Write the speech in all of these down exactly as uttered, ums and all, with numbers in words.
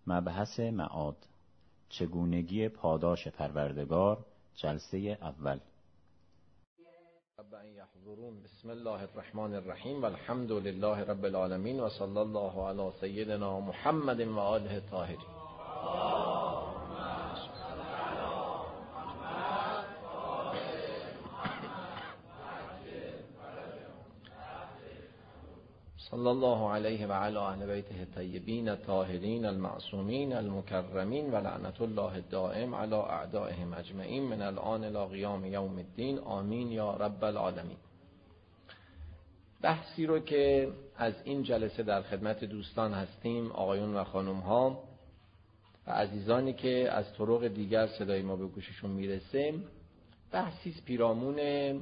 مبحث معاد، چگونگی پاداش پروردگار، جلسه اول. بسم الله الرحمن الرحیم و الحمد لله رب العالمین و صلی الله علی سیدنا محمد و آله الطاهرین. صلی الله علیه و علی اهل بیته الطیبین الطاهرین المعصومین المکرمین و لعنت الله الدائم علی اعدائهم اجمعین من الان الی قیام یوم الدین، آمین یا رب العالمین. بحثی رو که از این جلسه در خدمت دوستان هستیم، آقایون و خانم ها و عزیزانی که از طرق دیگر صدای ما به گوششون میرسه، بحثی پیرامون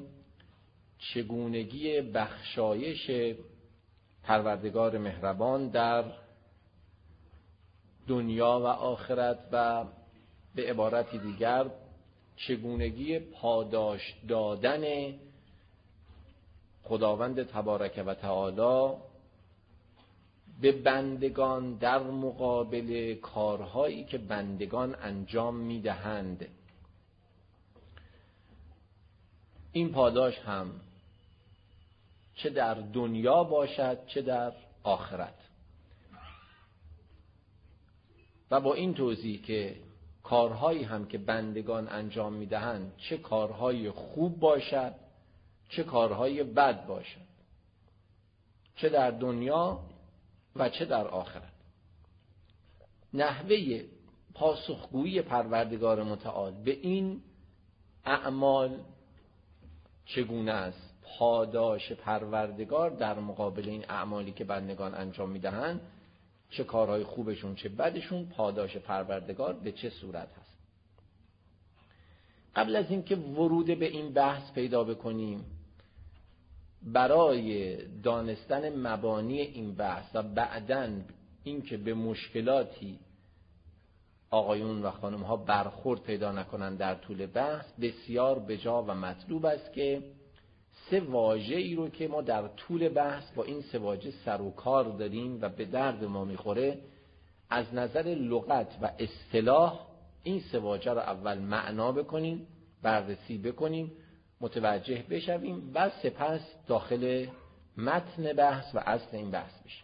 چگونگی بخشایش پروردگار مهربان در دنیا و آخرت و به عبارتی دیگر چگونگی پاداش دادن خداوند تبارک و تعالی به بندگان در مقابل کارهایی که بندگان انجام میدهند. این پاداش هم چه در دنیا باشد چه در آخرت، و با این توضیح که کارهایی هم که بندگان انجام میدهند، چه کارهای خوب باشد چه کارهای بد باشد، چه در دنیا و چه در آخرت، نحوه پاسخگویی پروردگار متعال به این اعمال چگونه است، پاداش پروردگار در مقابل این اعمالی که بندگان انجام میدهند، چه کارهای خوبشون چه بدشون، پاداش پروردگار به چه صورت هست. قبل از اینکه ورود به این بحث پیدا بکنیم، برای دانستن مبانی این بحث و بعداً اینکه به مشکلاتی آقایون و خانم ها برخورد پیدا نکنند در طول بحث، بسیار بجا و مطلوب است که سه واژه‌ای رو که ما در طول بحث با این سه واژه سر و کار داریم و به درد ما میخوره، از نظر لغت و اصطلاح این سه واژه رو اول معنا بکنیم، بررسی بکنیم، متوجه بشویم و سپس داخل متن بحث و اصل این بحث بشیم.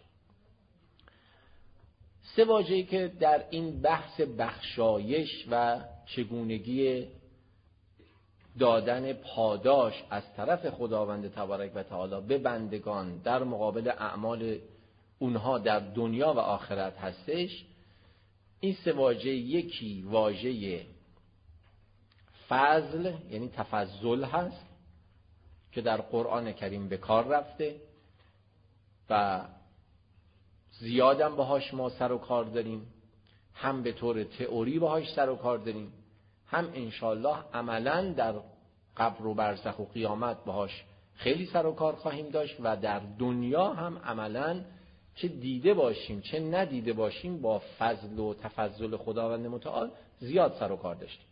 سه واژه‌ای که در این بحث بخشایش و چگونگی دادن پاداش از طرف خداوند تبارک و تعالی به بندگان در مقابل اعمال اونها در دنیا و آخرت هستش، این سه واژه، یکی واژه فضل یعنی تفضل هست که در قرآن کریم به کار رفته و زیادم باهاش ما سر و کار داریم، هم به طور تئوری باهاش سر و کار داریم، هم انشالله عملاً در قبر و برزخ و قیامت باهاش خیلی سر و کار خواهیم داشت و در دنیا هم عملاً چه دیده باشیم چه ندیده باشیم با فضل و تفضل خداوند متعال زیاد سر و کار داشتیم.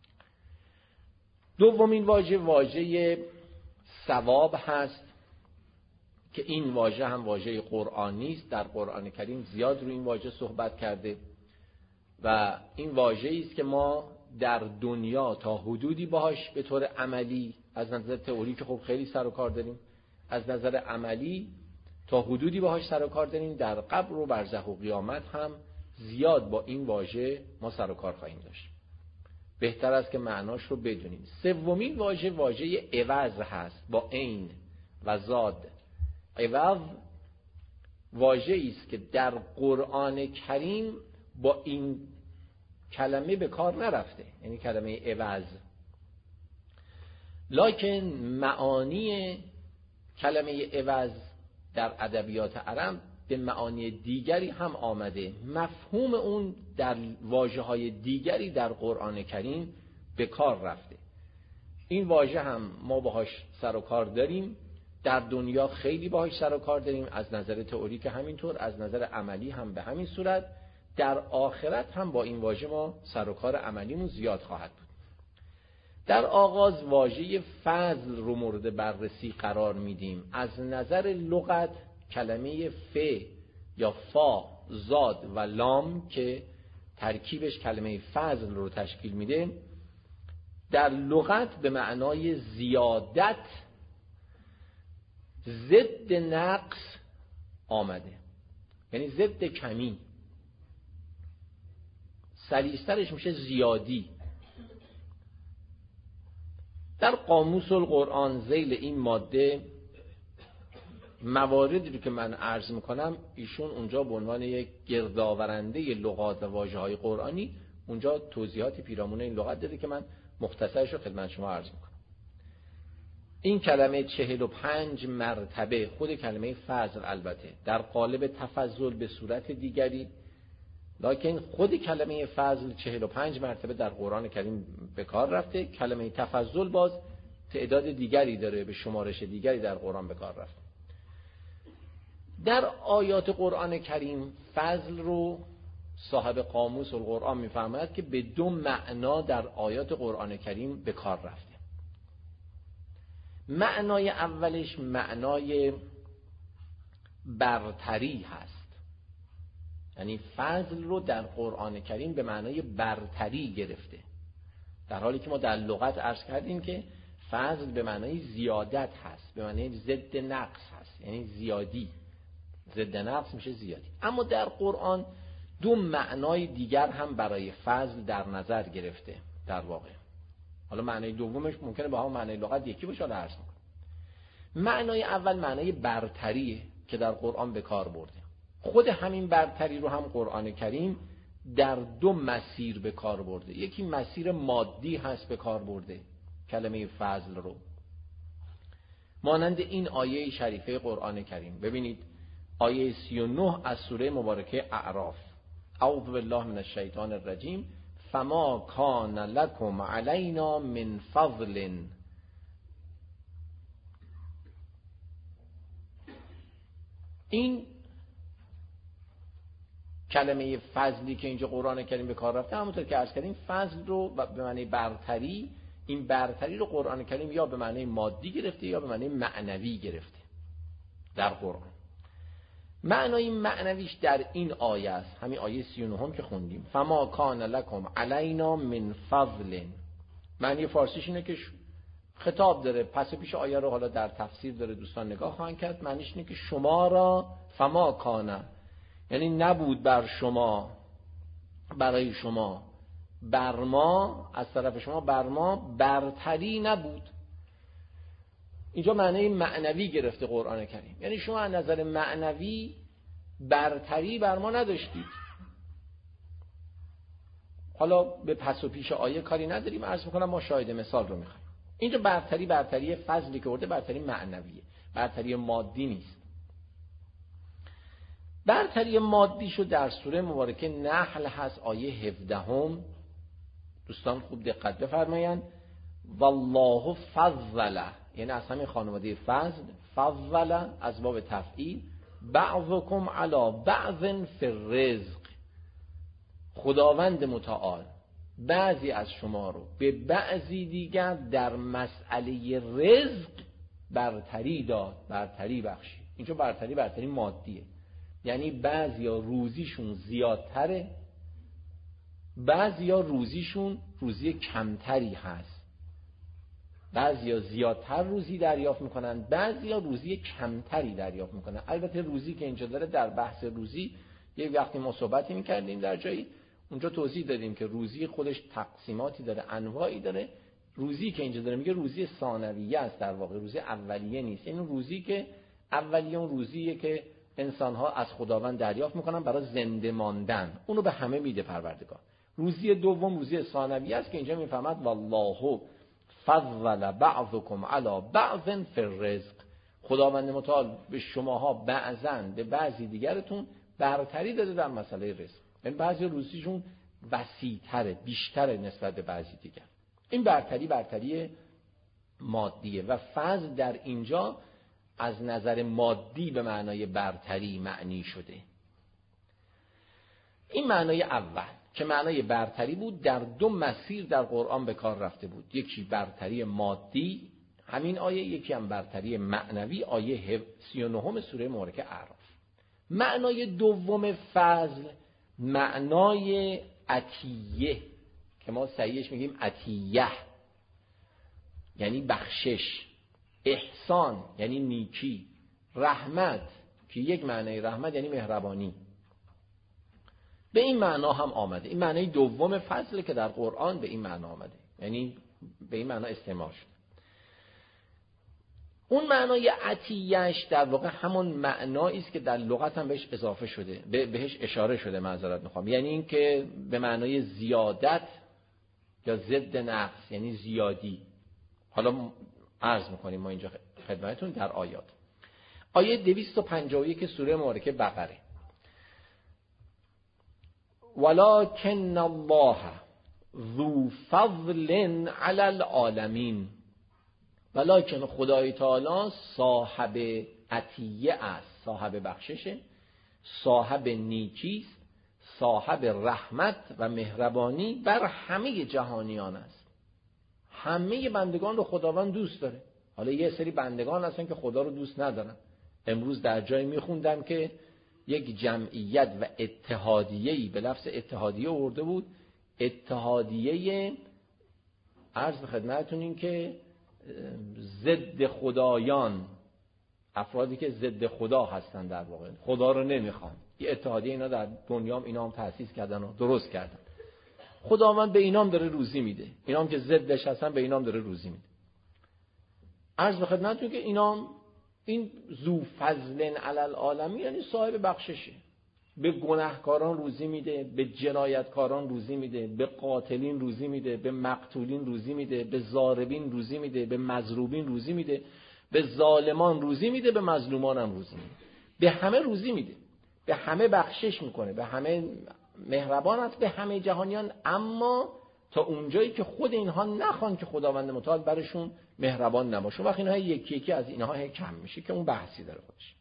دومین واژه واژه ثواب هست که این واژه هم واژه قرآنی است، در قرآن کریم زیاد روی این واژه صحبت کرده و این واژه‌ای است که ما در دنیا تا حدودی باهاش به طور عملی، از نظر تئوری که خب خیلی سر و کار داریم، از نظر عملی تا حدودی باهاش سر و کار داریم، در قبر و برزخ و قیامت هم زیاد با این واژه ما سر و کار خواهیم داشت. بهتر است که معناش رو بدونیم. سومین واژه واژه عوض هست با عین و زاد. عوض واژه‌ای است که در قرآن کریم با این کلمه به کار نرفته، یعنی کلمه عوض، لکن معانی کلمه عوض در ادبیات عرب به معانی دیگری هم آمده، مفهوم اون در واژه‌های دیگری در قرآن کریم به کار رفته. این واژه هم ما باهاش سر و کار داریم، در دنیا خیلی باهاش سر و کار داریم، از نظر تئوری که همینطور، از نظر عملی هم به همین صورت، در آخرت هم با این واژه ما سر و کار عملیمون زیاد خواهد بود. در آغاز واژه فضل رو مورد بررسی قرار میدیم. از نظر لغت کلمه ف یا فا، زاد و لام که ترکیبش کلمه فضل رو تشکیل میده، در لغت به معنای زیادت ضد نقص آمده، یعنی ضد کمی. سلیسترش میشه زیادی. در قاموس القرآن ذیل این ماده مواردی رو که من عرض میکنم ایشون اونجا به عنوان یک گردآورنده لغات و واژه‌های قرآنی اونجا توضیحات پیرامون این لغت داده که من مختصرش رو خدمت شما عرض میکنم. این کلمه چهل و پنج مرتبه، خود کلمه فضل البته در قالب تفضل به صورت دیگری، لکن خود کلمه فضل چهل و پنج مرتبه در قرآن کریم به کار رفته. کلمه تفضل باز تعداد دیگری داره، به شمارش دیگری در قرآن به کار رفته. در آیات قرآن کریم فضل رو صاحب قاموس القرآن میفهمد که به دو معنا در آیات قرآن کریم به کار رفته. معنای اولش معنای برتری هست، یعنی فضل رو در قرآن کریم به معنای برتری گرفته، در حالی که ما در لغت عرض کردیم که فضل به معنای زیادت هست، به معنای ضد نقص هست، یعنی زیادی. ضد نقص میشه زیادی. اما در قرآن دو معنای دیگر هم برای فضل در نظر گرفته در واقع. حالا معنای دومش ممکنه با هم معنای لغت یکی باشه، حالا عرض میکنم. معنای اول معنای برتریه که در قرآن به کار برده. خود همین برتری رو هم قرآن کریم در دو مسیر به کار برده. یکی مسیر مادی هست به کار برده کلمه فضل رو، مانند این آیه شریفه قرآن کریم. ببینید آیه سی و نه از سوره مبارکه اعراف: اعوذ بالله من الشیطان الرجیم فما کان لکم علینا من فضل. این کلمه فضلی که اینجا قرآن کریم به کار رفته، همونطور که عرض کردیم فضل رو به معنی برتری، این برتری رو قرآن کریم یا به معنی مادی گرفته یا به معنی معنوی گرفته در قرآن. معنای معنویش در این آیه است، همین آیه سی و نه هم که خوندیم: فما کان لکم علینا من فضل. معنی فارسیش اینه که خطاب داره، پس پیش آیه رو حالا در تفسیر داره دوستان نگاه خواهند کرد. معنیش اینه که شما را، فما کان یعنی نبود بر شما، برای شما، بر ما، از طرف شما بر ما برتری نبود. اینجا معنی معنوی گرفته قرآن کریم، یعنی شما از نظر معنوی برتری بر ما نداشتید. حالا به پس و پیش آیه کاری نداریم، عرض میکنم ما شاهد مثال رو میخوایم. اینجا برتری برتری فضلی که ورده برتری معنویه، برتری مادی نیست. برتری مادی شو در سوره مبارکه نحل هست، آیه هفده هم. دوستان خوب دقت بفرمایند: والله فضل، یعنی از همین خانواده فضل، فضل از باب تفعیل، بعضکم علی بعض فی الرزق، خداوند متعال بعضی از شما رو به بعضی دیگر در مسئله رزق برتری داد، برتری بخشید. اینجا برتری برتری مادیه، یعنی بعضیا روزیشون زیادتره، بعضیا روزیشون روزی کمتری هست. بعضیا زیادتر روزی دریافت میکنن، بعضیا روزی کمتری دریافت میکنن. البته روزی که اینجا داره، در بحث روزی یک وقتی ما صحبتی میکردیم در جایی، اونجا توضیح دادیم که روزی خودش تقسیماتی داره، انواعی داره. روزی که اینجا داره میگه روزی ثانویه است، در واقع روزی اولیه نیست. یعنی روزی که اولیه اون روزیه که انسان‌ها از خداوند دریافت میکنن برای زنده ماندن، اونو به همه میده پروردگار. روزی دوم روزی ثانویه است که اینجا میفهمد والله فضل بعضکم علی بعض فی الرزق، خداوند متعال به شماها بعضاً به بعضی دیگرتون برتری داده در مسئله رزق. یعنی بعضی روزیشون وسیع‌تره، بیشتره نسبت به بعضی دیگر. این برتری برتری مادیه و فضل در اینجا از نظر مادی به معنای برتری معنی شده. این معنای اول که معنای برتری بود، در دو مسیر در قرآن به کار رفته بود. یکی برتری مادی همین آیه، یکی هم برتری معنوی آیه سی و نه سوره مبارکه اعراف. معنای دوم فضل معنای عطیه که ما صحیحش میگیم عطیه یعنی بخشش، احسان یعنی نیکی، رحمت که یک معنی رحمت یعنی مهربانی، به این معنا هم آمده. این معنی دوم فضل که در قرآن به این معنا آمده، یعنی به این معنا استعمال شده. اون معنای عطیه‌اش در واقع همون معنایی است که در لغت هم بهش اضافه شده، بهش اشاره شده، معذرت میخوام، یعنی این که به معنای زیادت یا ضد نقص، یعنی زیادی. حالا عرض میکنیم ما اینجا خدمتتون در آیات. آیه دویست و پنجاه و یک سوره مبارکه بقره: ولکن الله ذو فضل علی العالمین. ولکن خدای تعالی صاحب عطیه است، صاحب بخششه، صاحب نیکی است، صاحب رحمت و مهربانی بر همه جهانیان است. همه بندگان رو خداوند دوست داره. حالا یه سری بندگان هستن که خدا رو دوست ندارن. امروز در جایی میخوندم که یک جمعیت و اتحادیه‌ای به لفظ اتحادیه آورده بود، اتحادیه عرض به خدمتتون این که ضد خدایان، افرادی که ضد خدا هستن، در واقع خدا رو نمیخوان. یه اتحادیه اینا در دنیا اینا هم تأسیس کردن و درست کردن. خداوند به اینام داره روزی میده، اینام که ضدش هستن به اینام داره روزی میده. عرض به خدمتتون که اینام این ذو فضل علی العالمین یعنی صاحب بخششه، به گناهکاران روزی میده، به جنایتکاران روزی میده، به قاتلین روزی میده، به مقتولین روزی میده، به ضاربین روزی میده، به مضروبین روزی میده، به ظالمان روزی میده، به مظلومان هم روزی میده. به همه روزی میده، به همه بخشش میکنه، به همه مهربان است، به همه جهانیان، اما تا اونجایی که خود اینها نخوان که خداوند متعال برشون مهربان نباشه. وقتی اینها یکی یکی از اینها کم میشه که اون بحثی داره خودش.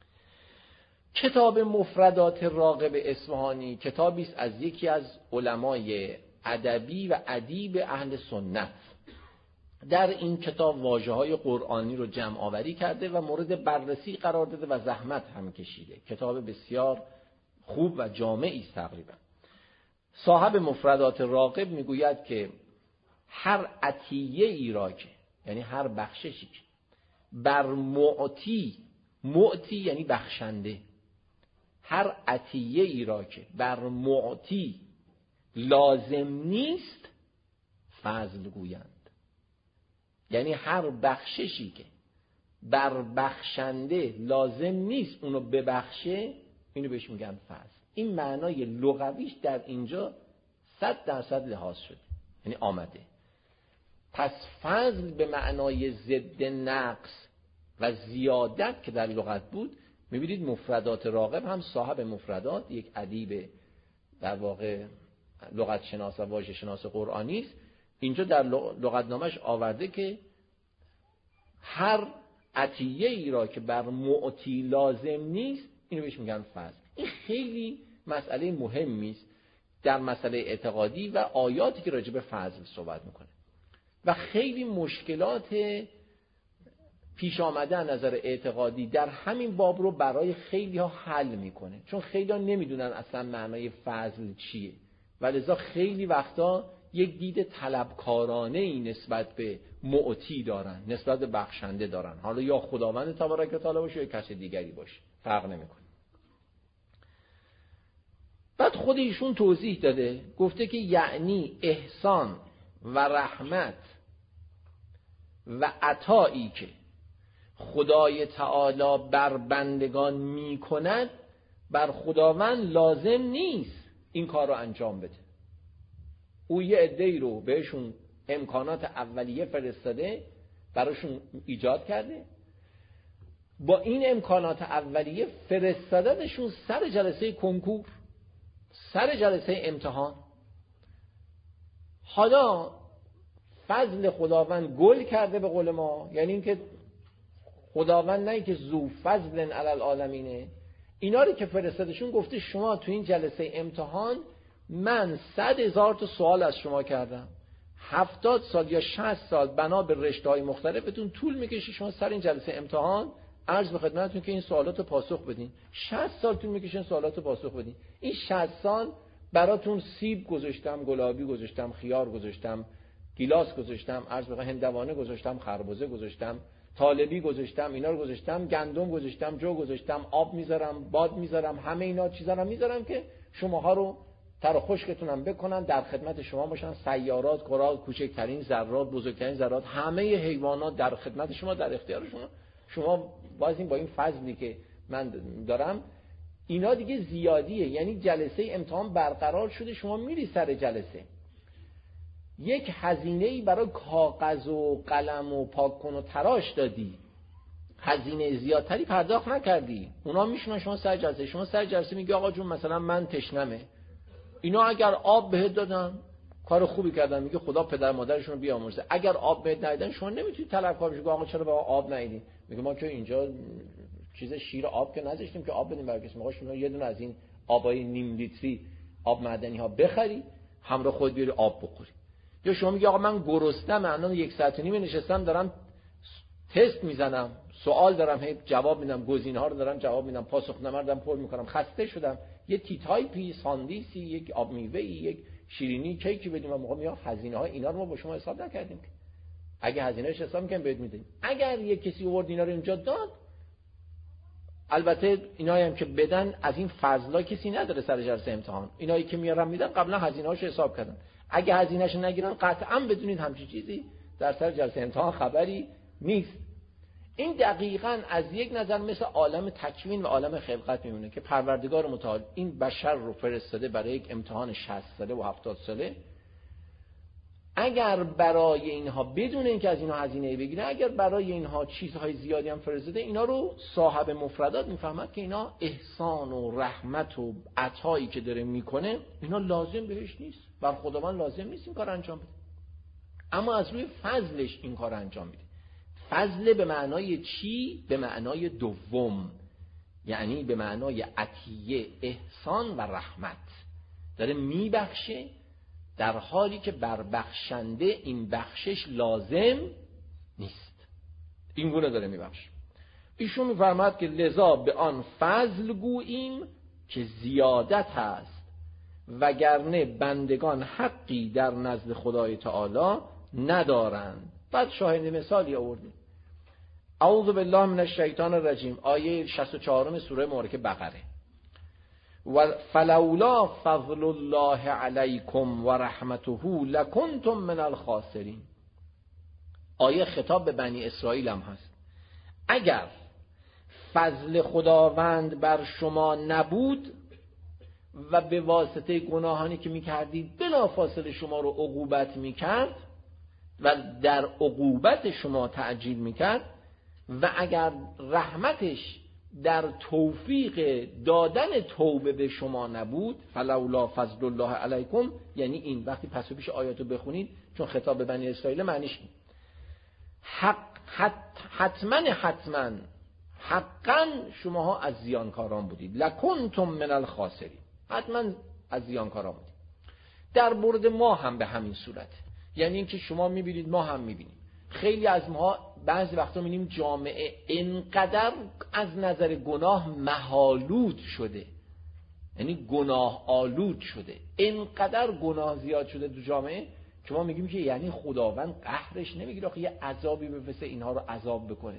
کتاب مفردات راغب اصفهانی کتابی است از یکی از علمای ادبی و ادیب اهل سنت. در این کتاب واژه‌های قرآنی رو جمع آوری کرده و مورد بررسی قرار داده و زحمت هم کشیده. کتاب بسیار خوب و جامعی است. تقریبا صاحب مفردات راغب میگوید که هر عطیه ای را که یعنی هر بخششی که بر معطی، معطی یعنی بخشنده، هر عطیه ای را که بر معطی لازم نیست فضل گویند. یعنی هر بخششی که بر بخشنده لازم نیست اونو ببخشه، اینو بهش میگن فضل. این معنای لغویش در اینجا صد درصد لحاظ شده، یعنی آمده. پس فضل به معنای ضد نقص و زیادت که در لغت بود، میبینید مفردات راغب هم صاحب مفردات، یک ادیب در واقع لغت شناس و واژه شناس قرآنی است. اینجا در لغتنامش آورده که هر عطیه ای را که بر معطی لازم نیست، اینو بهش میگن فضل. این خیلی مسئله مهمی است در مسئله اعتقادی و آیاتی که راجع به فضل صحبت میکنه و خیلی مشکلات پیش آمده از نظر اعتقادی در همین باب رو برای خیلی ها حل میکنه، چون خیلی ها نمیدونن اصلا معنای فضل چیه و لذا خیلی وقتا یک دید طلبکارانه ای نسبت به معطی دارن، نسبت به بخشنده دارن، حالا یا خداوند تبارک و تعالی باشه یا کسی دیگری باشه، فرق نمیکنه. بعد خود ایشون توضیح داده، گفته که یعنی احسان و رحمت و عطایی که خدای تعالی بر بندگان می کند، بر خداوند لازم نیست این کار رو انجام بده. او یه عده‌ای رو بهشون امکانات اولیه فرستاده، براشون ایجاد کرده، با این امکانات اولیه فرستادنشون سر جلسه کنکور، سر جلسه امتحان. حالا فضل خداوند گل کرده به قول ما، یعنی اینکه خداوند نه که ذو فضل علی العالمینه، اینا رو که فرستادشون گفته شما تو این جلسه امتحان من صد هزار تا سوال از شما کردم، هفتاد سال یا شصت سال بنا به رشته‌های مختلفتون طول میکشه شما سر این جلسه امتحان عرض به خدمتتون که این سوالات رو پاسخ بدین. شصت سال طول میکشه این سوالات رو پاسخ بدین. این شصت سال براتون سیب گذاشتم، گلابی گذاشتم، خیار گذاشتم، گیلاس گذاشتم، عرض به هندوانه گذاشتم، خربزه گذاشتم، طالبی گذاشتم، اینا رو گذاشتم، گندم گذاشتم، جو گذاشتم، آب میذارم، باد میذارم، همه اینا چیزا رو میذارم که شماها رو تر و خشکتونم بکنن، در خدمت شما باشن. سیارات، کرات، کوچکترین ذرات، بزرگترین ذرات، همه حیوانات در خدمت شما، در اختیار شما. شما بازین با این فضلی که من دارم، اینا دیگه زیادیه. یعنی جلسه امتحان برقرار شده، شما میری سر جلسه، یک هزینه‌ای برای کاغذ و قلم و پاک کن و تراش دادی، هزینه زیادتری پرداخت نکردی، اونا میشونن شما سر جلسه. شما سر جلسه میگی آقا جون مثلا من تشنمه، اینا اگر آب بهت دادن کار خوبی کردن، میگه خدا پدر مادرشون رو بیامرزه. اگر آب بهت ندادن شما نمیتونی طلبکار بشی آقا چرا به آب ندیدی؟ میگه ما که اینجا چیز شیر آب که نذاشتیم که آب بدیم برای کسی. موقع شما یه دونه از این آبای نیم لیتری آب معدنی ها بخری، همراه خود بیاری آب بخوری. یا شما میگه آقا من گرسنم، الان یک ساعت و نیم نشستم دارم تست میزنم، سوال دارم هی جواب میدم، گزینه‌ها رو دارم جواب میدم، پاسخنامه رو دارم پر میکنم، خسته شدم، یه تی تایپی، ساندویچی، یک آب میوه‌ای، یک شیرینی، کیکی بدیم. و موقع میاد هزینه ها اینا رو ما با شما حساب نکردیم که اگه هزینه‌اش حساب می‌کنیم بهت میدیم. اگر یک کسی آورد اینا رو اینجا داد، البته اینایی هم که بدن از این فضلا کسی نداره سر جلسه امتحان، اینایی که میارن میدن قبلا هزینه‌هاشو حساب کردن. اگه هزینه‌اش نگیرن قطعاً بدونید همچین چیزی در سر جلسه امتحان خبری نیست. این دقیقاً از یک نظر مثل عالم تکوین و عالم خلقت میمونه که پروردگار متعال این بشر رو فرستاده برای یک امتحان شصت ساله و هفتاد ساله. اگر برای اینها بدون اینکه از اینها هزینه بگیره، اگر برای اینها چیزهای زیادی هم فرستاده، اینا رو صاحب مفردات میفهمد که اینا احسان و رحمت و عطایی که داره میکنه اینا لازم بهش نیست، بر خداوند لازم نیست این کار انجام بده، اما از روی فضلش این کار انجام میده. فضل به معنای چی؟ به معنای دوم، یعنی به معنای عطیه، احسان و رحمت. داره میبخشه در حالی که بر بخشنده این بخشش لازم نیست. این گونه داره میبخشه. ایشون میفرماد که لذا به آن فضل گوییم که زیادت هست، وگرنه بندگان حقی در نزد خدای تعالی ندارند. بعد شاهد مثالی آوردیم. اعوذ بالله من الشیطان الرجیم، آیه شصت و چهار سوره مبارکه بقره. و فلولا فضل الله علیکم و رحمته لکنتم من الخاسرین. آیه خطاب به بنی اسرائیل هم هست. اگر فضل خداوند بر شما نبود و به واسطه گناهانی که میکردید بلافاصله شما رو عقوبت میکرد و در عقوبت شما تعجیل میکرد، و اگر رحمتش در توفیق دادن توبه به شما نبود، فلولا فضل الله علیکم، یعنی این وقتی پس و پیش آیاتو بخونید چون خطاب به بنی اسرائیل معنیش حق حت حتما حتما حقا شماها از زیانکاران بودید، لکنتم من الخاسرین، حتما از زیانکاران بودید. در مورد ما هم به همین صورت، یعنی اینکه شما میبینید ما هم میبینیم. خیلی از ما بعضی وقتا میبینیم جامعه اینقدر از نظر گناه مهالود شده، یعنی گناه آلود شده، اینقدر گناه زیاد شده تو جامعه که ما میگیم که یعنی خداوند قهرش نمیگیره آخه یه عذابی بفرسته اینها رو عذاب بکنه.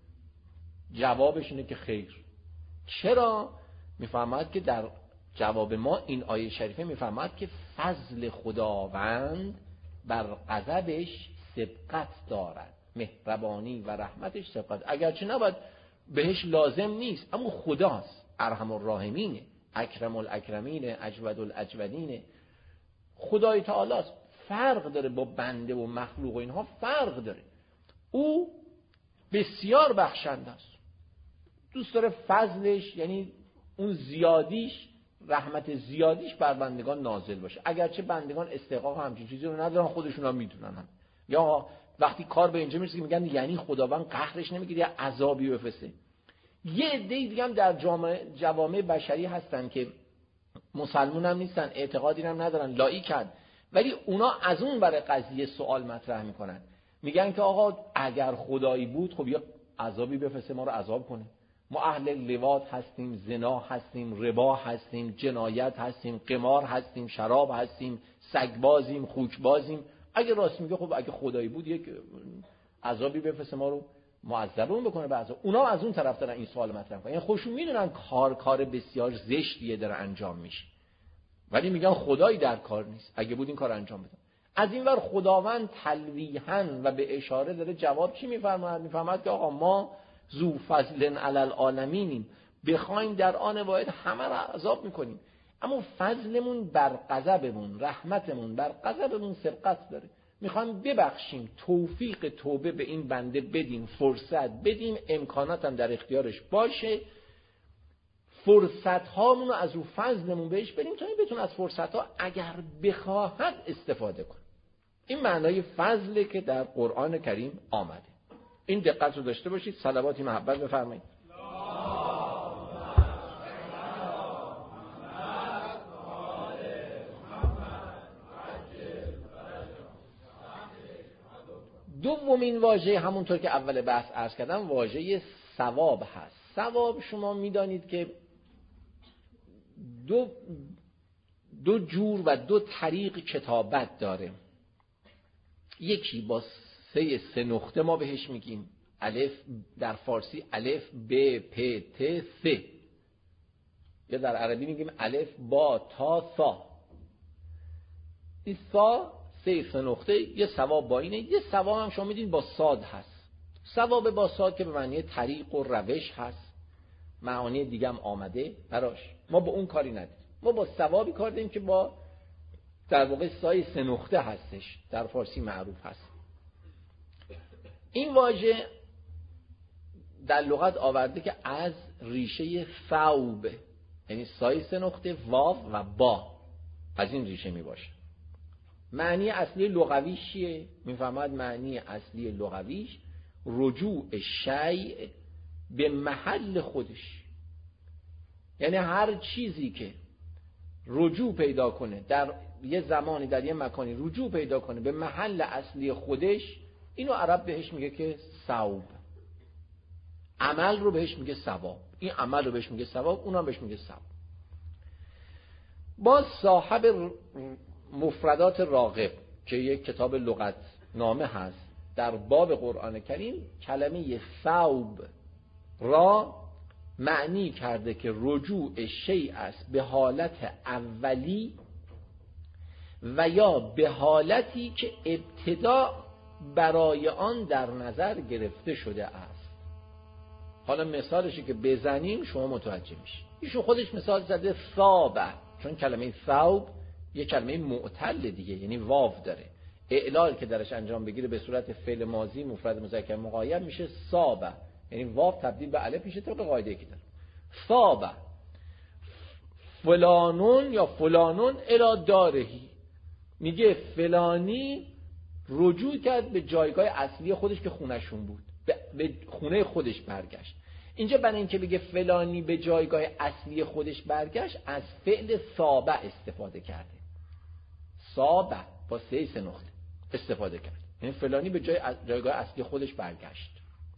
جوابش اینه که خیر. چرا؟ میفهمد که در جواب ما این آیه شریفه میفهمد که فضل خداوند بر غضبش سبقت دارد، مهربانی و رحمتش سبقت، اگرچه نباید بهش لازم نیست، اما خداست، ارحم الراحمینه، اکرم الاکرمینه، اجود الاجودینه، خدای تعالی است. فرق داره با بنده و مخلوق و اینها، فرق داره. او بسیار بخشنده است، دوست داره فضلش، یعنی اون زیادیش، رحمت زیادیش بر بندگان نازل باشه، اگرچه بندگان استحقاق همچین چیزی رو ندارن، خودشون هم میدونن هم. یا وقتی کار به اینجا میرسه میگن یعنی خداوند قهرش نمیگیره، یه عذابی بفرسته. یه عده دیگه هم در جامعه جوامع بشری هستن که مسلمون هم نیستن، اعتقادی هم ندارن، لایکن، ولی اونا از اون برای قضیه سوال مطرح میکنن، میگن که آقا اگر خدایی بود خب یه عذابی بفرسته ما رو عذاب کنه، ما اهل لواط هستیم، زنا هستیم، ربا هستیم، جنایت هستیم، قمار هستیم، شراب هستیم، سگبازیم، خوکبازیم. اگه راست میگه خب اگه خدایی بود یک عذابی بفرسته ما رو معذبون بکنه بعضا. اونا از اون طرف دارن این سوال مطرح کنن، یعنی خودشون میدونن کار کار بسیار زشتیه داره انجام میشه، ولی میگن خدایی در کار نیست، اگه بود این کار انجام بده. از این ور خداوند تلویحاً و به اشاره داره جواب چی میفرماید؟ میفرماید که آقا ما ذو فضل علی العالمینیم، بخوایم در آن واحد همه را عذاب میکنیم، اما فضلمون بر غضبمون، رحمتمون بر غضبمون سبقت داره. میخوایم ببخشیم، توفیق توبه به این بنده بدیم، فرصت بدیم، امکانات هم در اختیارش باشه، فرصت هامون رو از رو فضلمون بهش بدیم تا این بتونه از فرصت ها اگر بخواهد استفاده کنه. این معنای فضله که در قرآن کریم آمده. این دقت رو داشته باشید. صلواتی محبت بفرمایید. دومین واژه همونطور که اول بحث عرض کردم واژه ثواب هست. ثواب شما میدانید که دو دو جور و دو طریق کتابت داره. یکی با سه سه نقطه ما بهش میگیم الف، در فارسی الف ب پ ت ث، یا در عربی میگیم الف با تا ثا. این ثا سه سه نقطه یه ثواب با اینه. یه ثواب هم شما میدونید با صاد هست. ثواب با صاد که به معنی طریق و روش هست، معانی دیگه هم آمده براش. ما با اون کاری نداریم. ما با ثوابی کار داریم که با در واقع سای سه نقطه هستش، در فارسی معروف هست. این واژه در لغت آورده که از ریشه ثوب، یعنی سای سه نقطه واو و با، از این ریشه می باشه. معنی اصلی لغویش چیه؟ میفهمد معنی اصلی لغویش رجوع شیء به محل خودش، یعنی هر چیزی که رجوع پیدا کنه در یه زمانی در یه مکانی، رجوع پیدا کنه به محل اصلی خودش، اینو عرب بهش میگه که ثواب. عمل رو بهش میگه ثواب، این عمل رو بهش میگه ثواب، اونم بهش میگه ثواب. با صاحب مفردات راغب که یک کتاب لغت نامه هست، در باب قرآن کریم کلمه ثوب را معنی کرده که رجوع شیء است به حالت اولی و یا به حالتی که ابتدا برای آن در نظر گرفته شده است. حالا مثالشی که بزنیم شما متوجه میشید. ایشون خودش مثال زده ثابه، چون کلمه ثوب یه کلمه معتل دیگه، یعنی واو داره. اعلال که درش انجام بگیره به صورت فعل ماضی مفرد مذکر مقید میشه ثابه، یعنی واو تبدیل به الف میشه طبق قاعده که داره. ثابه فلانون یا فلانون الی دارهی، میگه فلانی رجوع کرد به جایگاه اصلی خودش که خونهشون بود، به خونه خودش برگشت. اینجا برای اینکه بگه فلانی به جایگاه اصلی خودش برگشت، از فعل ثابه استفاده کرده. ثابه با سه سه نقطه استفاده کرد، یعنی فلانی به جای جایگاه اصلی خودش برگشت.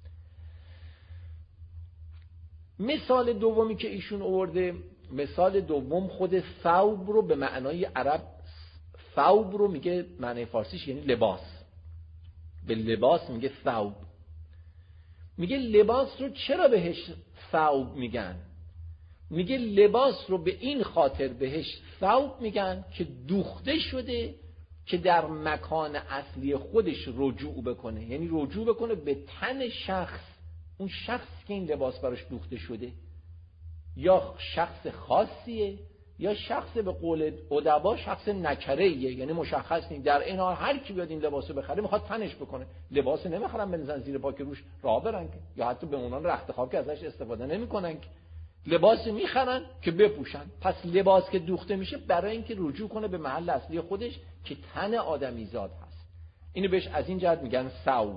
مثال دومی که ایشون آورده، مثال دوم خود ثوب رو به معنای عرب، ثوب رو میگه معنی فارسیش یعنی لباس، به لباس میگه ثوب. میگه لباس رو چرا بهش ثوب میگن؟ میگه لباس رو به این خاطر بهش ثوب میگن که دوخته شده که در مکان اصلی خودش رجوع بکنه، یعنی رجوع بکنه به تن شخص، اون شخص که این لباس براش دوخته شده، یا شخص خاصیه یا شخص به قول ادبا شخص نکره‌ایه، یعنی مشخص نیست. در این حال هر کی بیاد این لباسو بخره میخواد تنش بکنه. لباسو نمیخرن بنزن زیر پا که روش راه برن، یا حتی به اونان رخت خواب که ازش استفاده نمیکنن. لباس میخرن که بپوشن. پس لباس که دوخته میشه برای اینکه رجوع کنه به محل اصلی خودش که تن آدمی زاد هست. اینو بهش از این جهت میگن ثوب.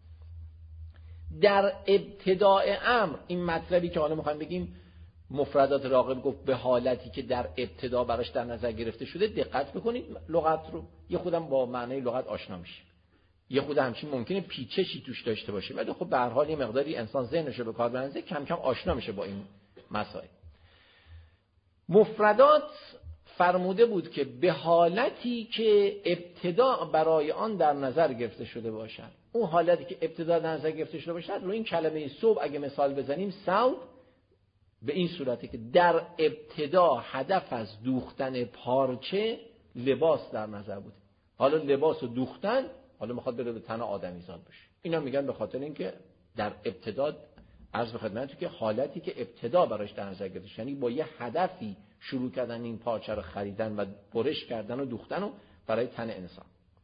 در ابتداء امر این مطلبی که حالا میخوایم بگیم مفردات راغب گفت به حالتی که در ابتدا براش در نظر گرفته شده، دقت بکنید لغت رو، یه خودم با معنی لغت آشنا میشه. یه خود همچین ممکنه پیچشی توش داشته باشه، ولی خب به هر حال یه مقداری انسان ذهنشو به کار بندازه کم کم آشنا میشه با این مسائل. مفردات فرموده بود که به حالتی که ابتدا برای آن در نظر گرفته شده باشد، اون حالتی که ابتدا در نظر گرفته شده باشد، رو این کلمه صبح اگه مثال بزنیم، صوب به این صورته که در ابتدا هدف از دوختن پارچه لباس در نظر بود. حالا لباس رو دوختن، حالا میخواد بره به تن آدمیزاد بشه. اینا میگن به خاطر اینکه در ابتدا، عرض به خدمتتون که حالتی که ابتدا براش در نظر گرفته، یعنی با یه هدفی شروع کردن این پارچه رو خریدن و برش کردن و دوختن و برای تن انسان.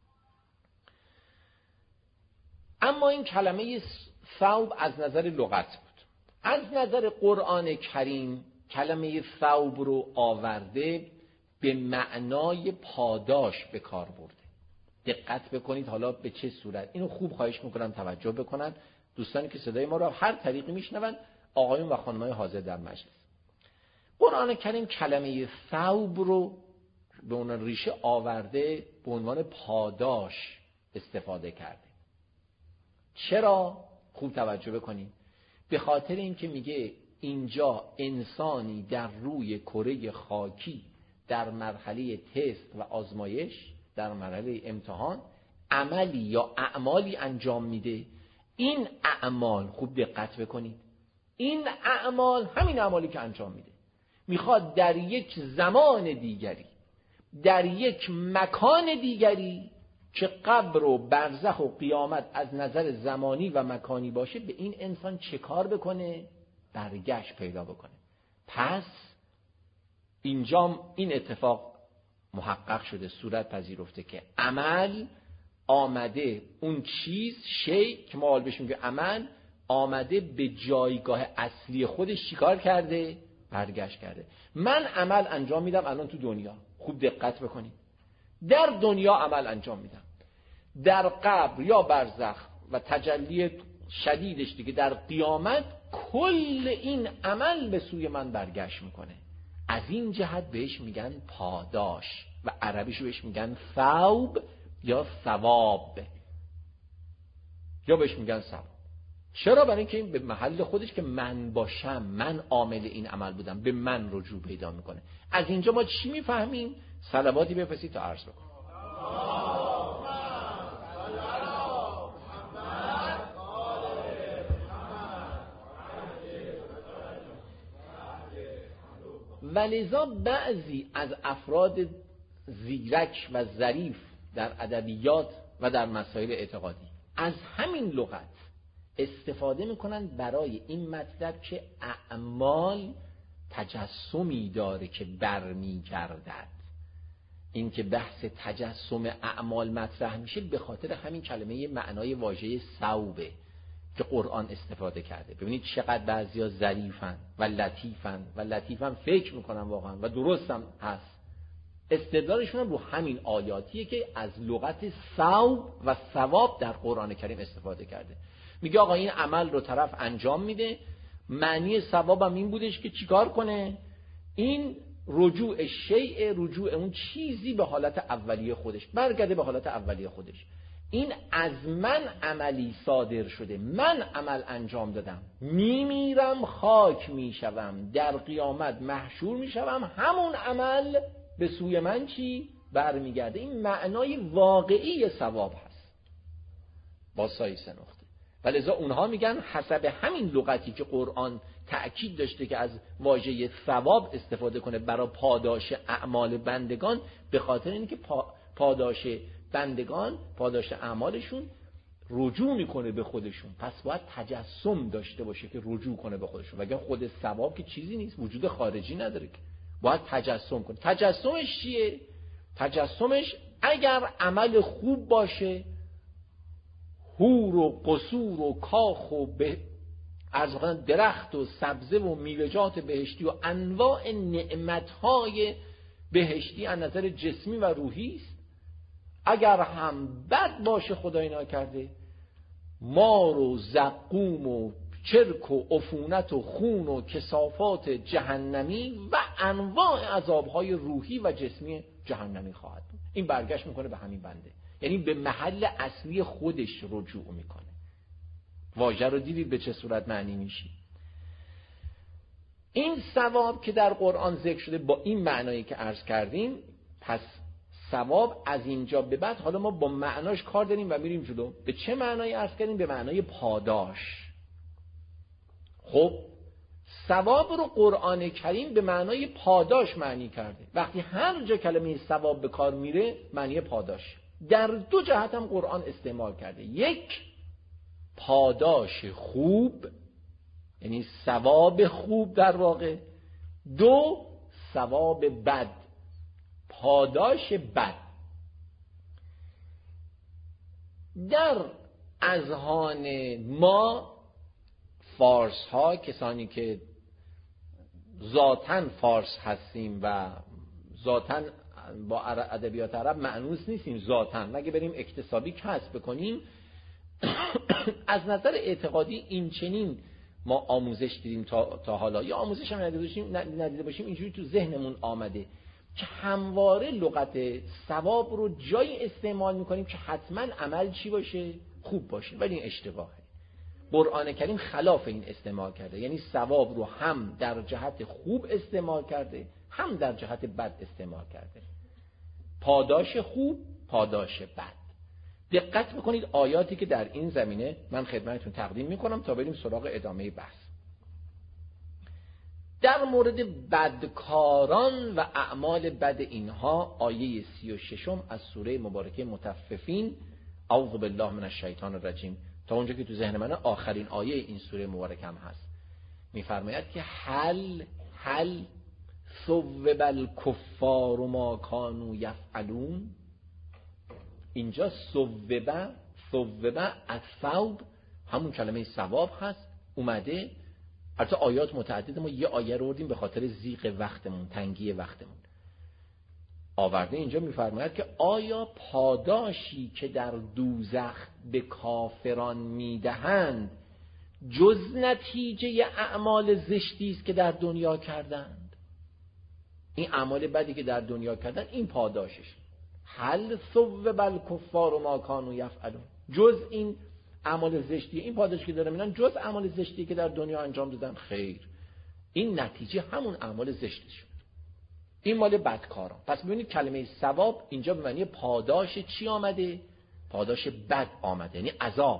اما این کلمه ثوب از نظر لغت بود. از نظر قرآن کریم کلمه ثوب رو آورده به معنای پاداش به کار برده. دقت بکنید حالا به چه صورت. اینو خوب خواهش میکنم توجه بکنن دوستانی که صدای ما رو هر طریقی میشنون، آقایون و خانم‌های حاضر در مجلس. قرآن کریم کلمه ثوب رو به اون ریشه آورده به عنوان پاداش استفاده کرده. چرا؟ خوب توجه بکنید. به خاطر اینکه میگه اینجا انسانی در روی کره خاکی در مرحله تست و آزمایش، در مرحله امتحان عملی یا اعمالی انجام میده. این اعمال، خوب دقت بکنید، این اعمال همین اعمالی که انجام میده میخواد در یک زمان دیگری، در یک مکان دیگری که قبر و برزخ و قیامت از نظر زمانی و مکانی باشه، به این انسان چه کار بکنه؟ برگشت پیدا بکنه. پس اینجا این اتفاق محقق شده، صورت پذیرفته که عمل آمده، اون چیز شی که ما حال بهش میگه عمل آمده به جایگاه اصلی خودش چیکار کرده؟ برگشت کرده. من عمل انجام میدم الان تو دنیا، خوب دقت بکنید، در دنیا عمل انجام میدم، در قبر یا برزخ و تجلی شدیدش دیگه در قیامت کل این عمل به سوی من برگشت میکنه. از این جهت بهش میگن پاداش و عربیشو بهش میگن ثوب یا ثواب یا بهش میگن ثواب. چرا؟ برای اینکه این به محل خودش که من باشم، من عامل این عمل بودم، به من رجوع پیدا میکنه. از اینجا ما چی میفهمیم؟ صلواتی بفرستید تا عرض بکنم. ولذا بعضی از افراد زیرک و ظریف در ادبیات و در مسائل اعتقادی از همین لغت استفاده میکنن برای این مطلب که اعمال تجسمی داره که برمیگردد. این که بحث تجسم اعمال مطرح میشه به خاطر همین کلمه معنای واژه ثوبه که قرآن استفاده کرده. ببینید چقدر بعضیا ظریفن و لطیفن و لطیفن فکر میکنن واقعا و درستم هست. استدلالشون رو همین آیاتیه که از لغت ثوب و ثواب در قرآن کریم استفاده کرده. میگه آقا این عمل رو طرف انجام میده، معنی ثوابم این بودش که چیکار کنه؟ این رجوع شیء، رجوع اون چیزی به حالت اولیه خودش، برگرده به حالت اولیه خودش. این از من عملی صادر شده، من عمل انجام دادم، میمیرم، خاک میشوم، در قیامت محشور میشوم، همون عمل به سوی من چی؟ برمیگرده. این معنای واقعی ثواب هست با سایه سه نقطه. ولذا اونها میگن حسب همین لغتی که قرآن تأکید داشته که از واژه ثواب استفاده کنه برای پاداش اعمال بندگان، به خاطر اینکه پاداش بندگان، پاداش اعمالشون رجوع میکنه به خودشون، پس باید تجسم داشته باشه که رجوع کنه به خودشون. وگرنه خود ثواب که چیزی نیست، وجود خارجی نداره که، باید تجسم کنه. تجسمش چیه؟ تجسمش اگر عمل خوب باشه، حور و قصور و کاخ و به از درخت و سبزه و میوه‌جات بهشتی و انواع نعمت‌های بهشتی از نظر جسمی و روحی است. اگر هم بد باشه، خدای ناکرده، مار و زقوم و چرک و عفونت و خون و کثافات جهنمی و انواع عذاب‌های روحی و جسمی جهنمی خواهد بود. این برگشت میکنه به همین بنده. یعنی به محل اصلی خودش رجوع میکنه. واژه رو دیدید به چه صورت معنی میشه. این ثواب که در قرآن ذکر شده با این معنایی که عرض کردیم، پس ثواب از اینجا به بعد حالا ما با معناش کار داریم و میریم جلو. به چه معنایی عرض کردیم؟ به معنای پاداش. خب ثواب رو قرآن کریم به معنای پاداش معنی کرده. وقتی هر جا کلمه ثواب به کار میره معنی پاداش. در دو جهت هم قرآن استعمال کرده. یک، پاداش خوب، یعنی ثواب خوب در واقع. دو، ثواب بد، پاداش بد. در اذهان ما فارس ها، کسانی که ذاتاً فارس هستیم و ذاتاً با ادبیات عرب معنوس نیستیم، ذاتاً مگه بریم اکتسابی کسب بکنیم، از نظر اعتقادی این چنین ما آموزش دیدیم تا, تا حالا، یا آموزش هم ندیده باشیم ندیده باشیم اینجوری تو ذهنمون آمده که همواره لغت ثواب رو جایی استعمال میکنیم که حتما عمل چی باشه؟ خوب باشه. ولی این اشتباهه. قرآن کریم خلاف این استعمال کرده، یعنی ثواب رو هم در جهت خوب استعمال کرده هم در جهت بد استعمال کرده. پاداش خوب، پاداش بد. دقت بکنید آیاتی که در این زمینه من خدمتتون تقدیم میکنم تا بریم سراغ ادامه بحث. در مورد بدکاران و اعمال بد اینها، آیه سی و ششم از سوره مبارکه مطففین، اعوذ بالله من الشیطان الرجیم، تا اونجا که تو ذهن منه آخرین آیه این سوره مبارکه هم هست، میفرماید که هل هل ثوب الکفار ما کانوا یفعلون. اینجا ثوب ثوب از ثوب همون کلمه ثواب هست، اومده. البته آیات متعدده، ما یه آیه رو بردیم به خاطر ضیق وقتمون، تنگی وقتمون آورده. اینجا میفرماید که آیا پاداشی که در دوزخ به کافران میدهند جز نتیجه اعمال زشتی است که در دنیا کردند؟ این اعمال بدی که در دنیا کردن این پاداشش. هل ثوب الکفار ما کانوا یفعلون، جز این اعمال زشتی، این پاداشی که دارن میدن جز اعمال زشتی که در دنیا انجام دادن؟ خیر، این نتیجه همون اعمال زشتی شد. این مال بدکاران. پس ببینید کلمه ثواب اینجا به معنی پاداش چی آمده؟ پاداش بد آمده، یعنی عذاب،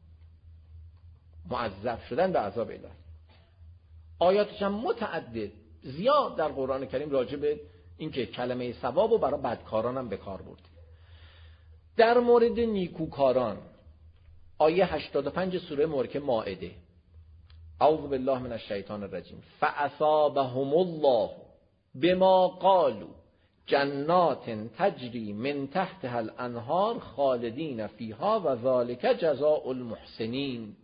معذب شدن به عذاب الهی. آیاتش هم متعدد زیاد در قرآن کریم راجع به اینکه کلمه ثواب رو برای بدکاران هم به کار برده. در مورد نیکوکاران، آیه هشتاد و پنج سوره مبارکه مائده، اعوذ بالله من الشیطان الرجیم، فاصابهم الله بما قالوا جنات تجری من تحتها الانهار خالدین فیها و ذلک جزاء المحسنین.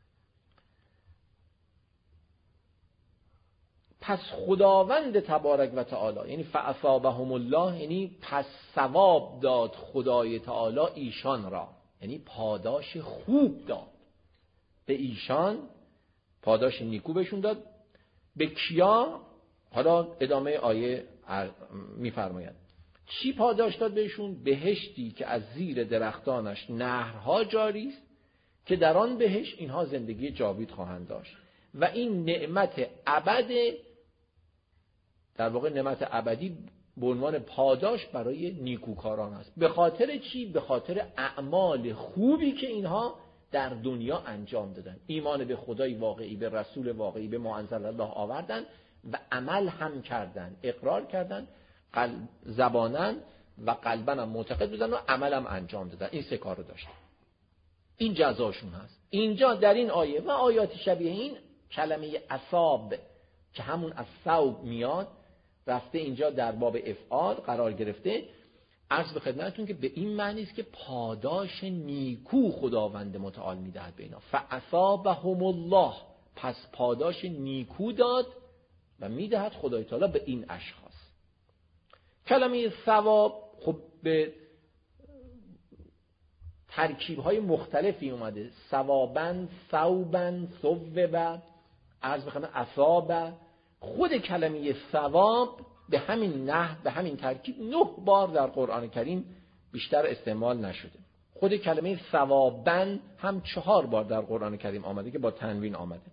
پس خداوند تبارک و تعالی، یعنی فاصابهم الله، یعنی پس ثواب داد خدای تعالی ایشان را، یعنی پاداش خوب داد به ایشان، پاداش نیکو بهشون داد. به کیا؟ حالا ادامه آیه میفرماید چی پاداش داد بهشون؟ بهشتی که از زیر درختانش نهرها جاری است که در آن بهشت اینها زندگی جاوید خواهند داشت. و این نعمت ابد، در واقع نعمت ابدی به عنوان پاداش برای نیکوکاران است. به خاطر چی؟ به خاطر اعمال خوبی که اینها در دنیا انجام دادن، ایمان به خدای واقعی، به رسول واقعی، به ما انزل الله آوردن و عمل هم کردن، اقرار کردن قلب زبانن و قلبن هم معتقد بودن و عمل هم انجام دادن. این سه کار رو داشتن، این جزاشون هست. اینجا در این آیه و آیات شبیه این کلمه اصاب که همون از ثوب میاد رفته اینجا در باب افعال قرار گرفته. عرض به خدمتتون که به این معنی است که پاداش نیکو خداوند متعال میدهد به اینا. فاصابهم الله، پس پاداش نیکو داد و میدهد خدای تعالی به این اشخاص. کلمه ثواب خب به ترکیب‌های مختلفی اومده، ثوابن، ثوبن، ثوبه، عرض به خدمت اصابه. خود کلمه ثواب به همین نحو، به همین ترکیب نه بار در قرآن کریم بیشتر استعمال نشده. خود کلمه ثوابن هم چهار بار در قرآن کریم آمده که با تنوین آمده.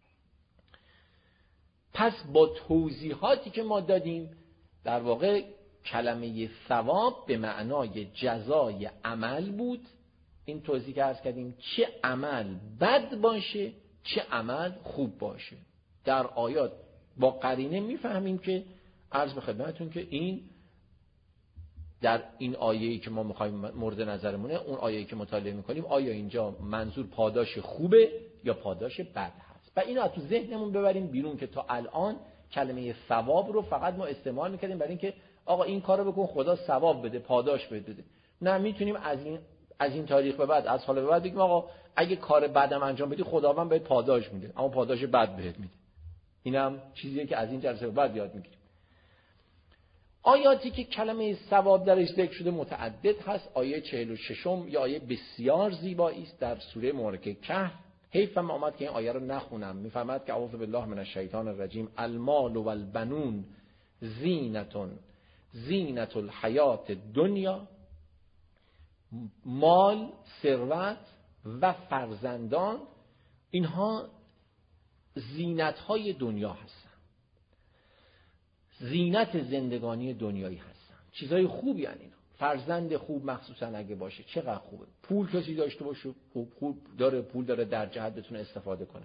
پس با توضیحاتی که ما دادیم در واقع کلمه ثواب به معنای جزای عمل بود. این توضیح که عرض کردیم چه عمل بد باشه چه عمل خوب باشه. در آیات با قرینه میفهمیم که عرض به خدمتتون که این در این آیه‌ای که ما می‌خوایم مورد نظرمونه، اون آیه‌ای که مطالعه می‌کنیم، آیا اینجا منظور پاداش خوبه یا پاداش بد هست. و اینو از تو ذهنمون ببریم بیرون که تا الان کلمه ثواب رو فقط ما استعمال می‌کردیم برای اینکه آقا این کارو بکن خدا ثواب بده، پاداش بده. نه، میتونیم از این از این تاریخ به بعد، از حالا به بعد بگیم آقا اگه کار بدم انجام بدی خداوند بهت پاداش میده، اما پاداش بد بهت میده. اینم چیزیه که از این جلسه به بعد یاد میگیریم. آیاتی که کلمه ثواب درش ذکر شده متعدد هست. آیه چهل و شش یا آیه بسیار زیبایی است در سوره مبارکه کهف. حیفم آمد که این آیه رو نخونم. میفرماد که اعوذ بالله من الشیطان الرجیم المال و البنون زینتون زینت الحیات دنیا. مال، ثروت و فرزندان اینها زینت‌های دنیا هستن، زینت زندگانی دنیایی هستن، چیزای خوبی هستن اینا. فرزند خوب مخصوصا اگه باشه چقدر خوبه. پول کسی داشته باشه خوب خوب داره، پول داره در جهت بتونه استفاده کنه.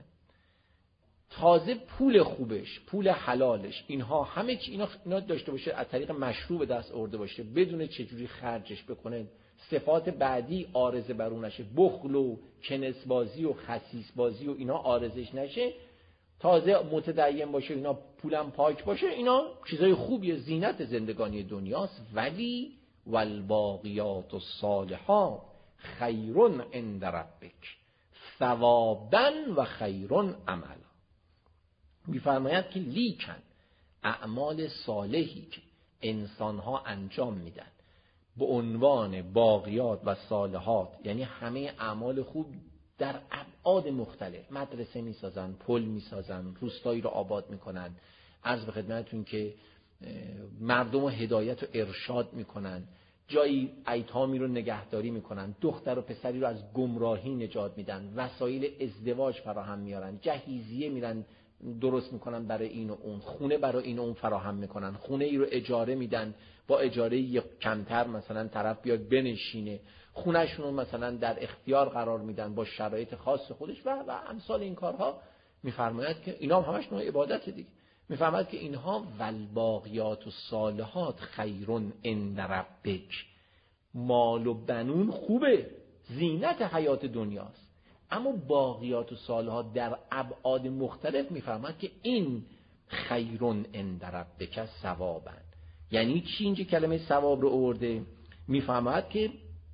تازه پول خوبش، پول حلالش، اینها همه چی اینا, اینا داشته باشه، از طریق مشروع به دست آورده باشه، بدون چجوری خرجش بکنه، صفات بعدی عارضه بر اون نشه، بخل و کنسبازی و خسیسبازی و اینا عارضش نشه، تازه متدین باشه، اینا پولم پاک باشه، اینا چیزای خوبیه، زینت زندگانی دنیاست. ولی والباقیات الصالحات خیر عند ربک ثوابا و خیر عملا. می‌فرماید که لیکن اعمال صالحی که انسان‌ها انجام میدن به عنوان باقیات و صالحات، یعنی همه اعمال خوب در ابعاد مختلف، مدرسه میسازن، پل میسازن، روستایی رو آباد میکنن، عرض به خدمتتون که مردم رو هدایت و ارشاد میکنن، جایی ایتامی رو نگهداری میکنن، دختر و پسری رو از گمراهی نجات میدن، وسایل ازدواج فراهم میارن، جهیزیه میرن درست میکنن برای این و اون، خونه برای این و اون فراهم میکنن، خونه ای رو اجاره میدن، با اجاره کمتر مثلا طرف بیاد بنشینه، خونهشون رو مثلا در اختیار قرار میدن با شرایط خاص خودش و و امثال این کارها. میفرماید که اینا هم همش نوع عبادت دیگه. میفرماید که اینها والباقیات و صالحات خیرون عند ربک. مال و بنون خوبه، زینت حیات دنیاست، اما باقیات و صالحات در ابعاد مختلف میفرماید که این خیرون عند ربک ثوابا. یعنی چی اینجا کلمه ثواب رو آورده؟ میفهمد که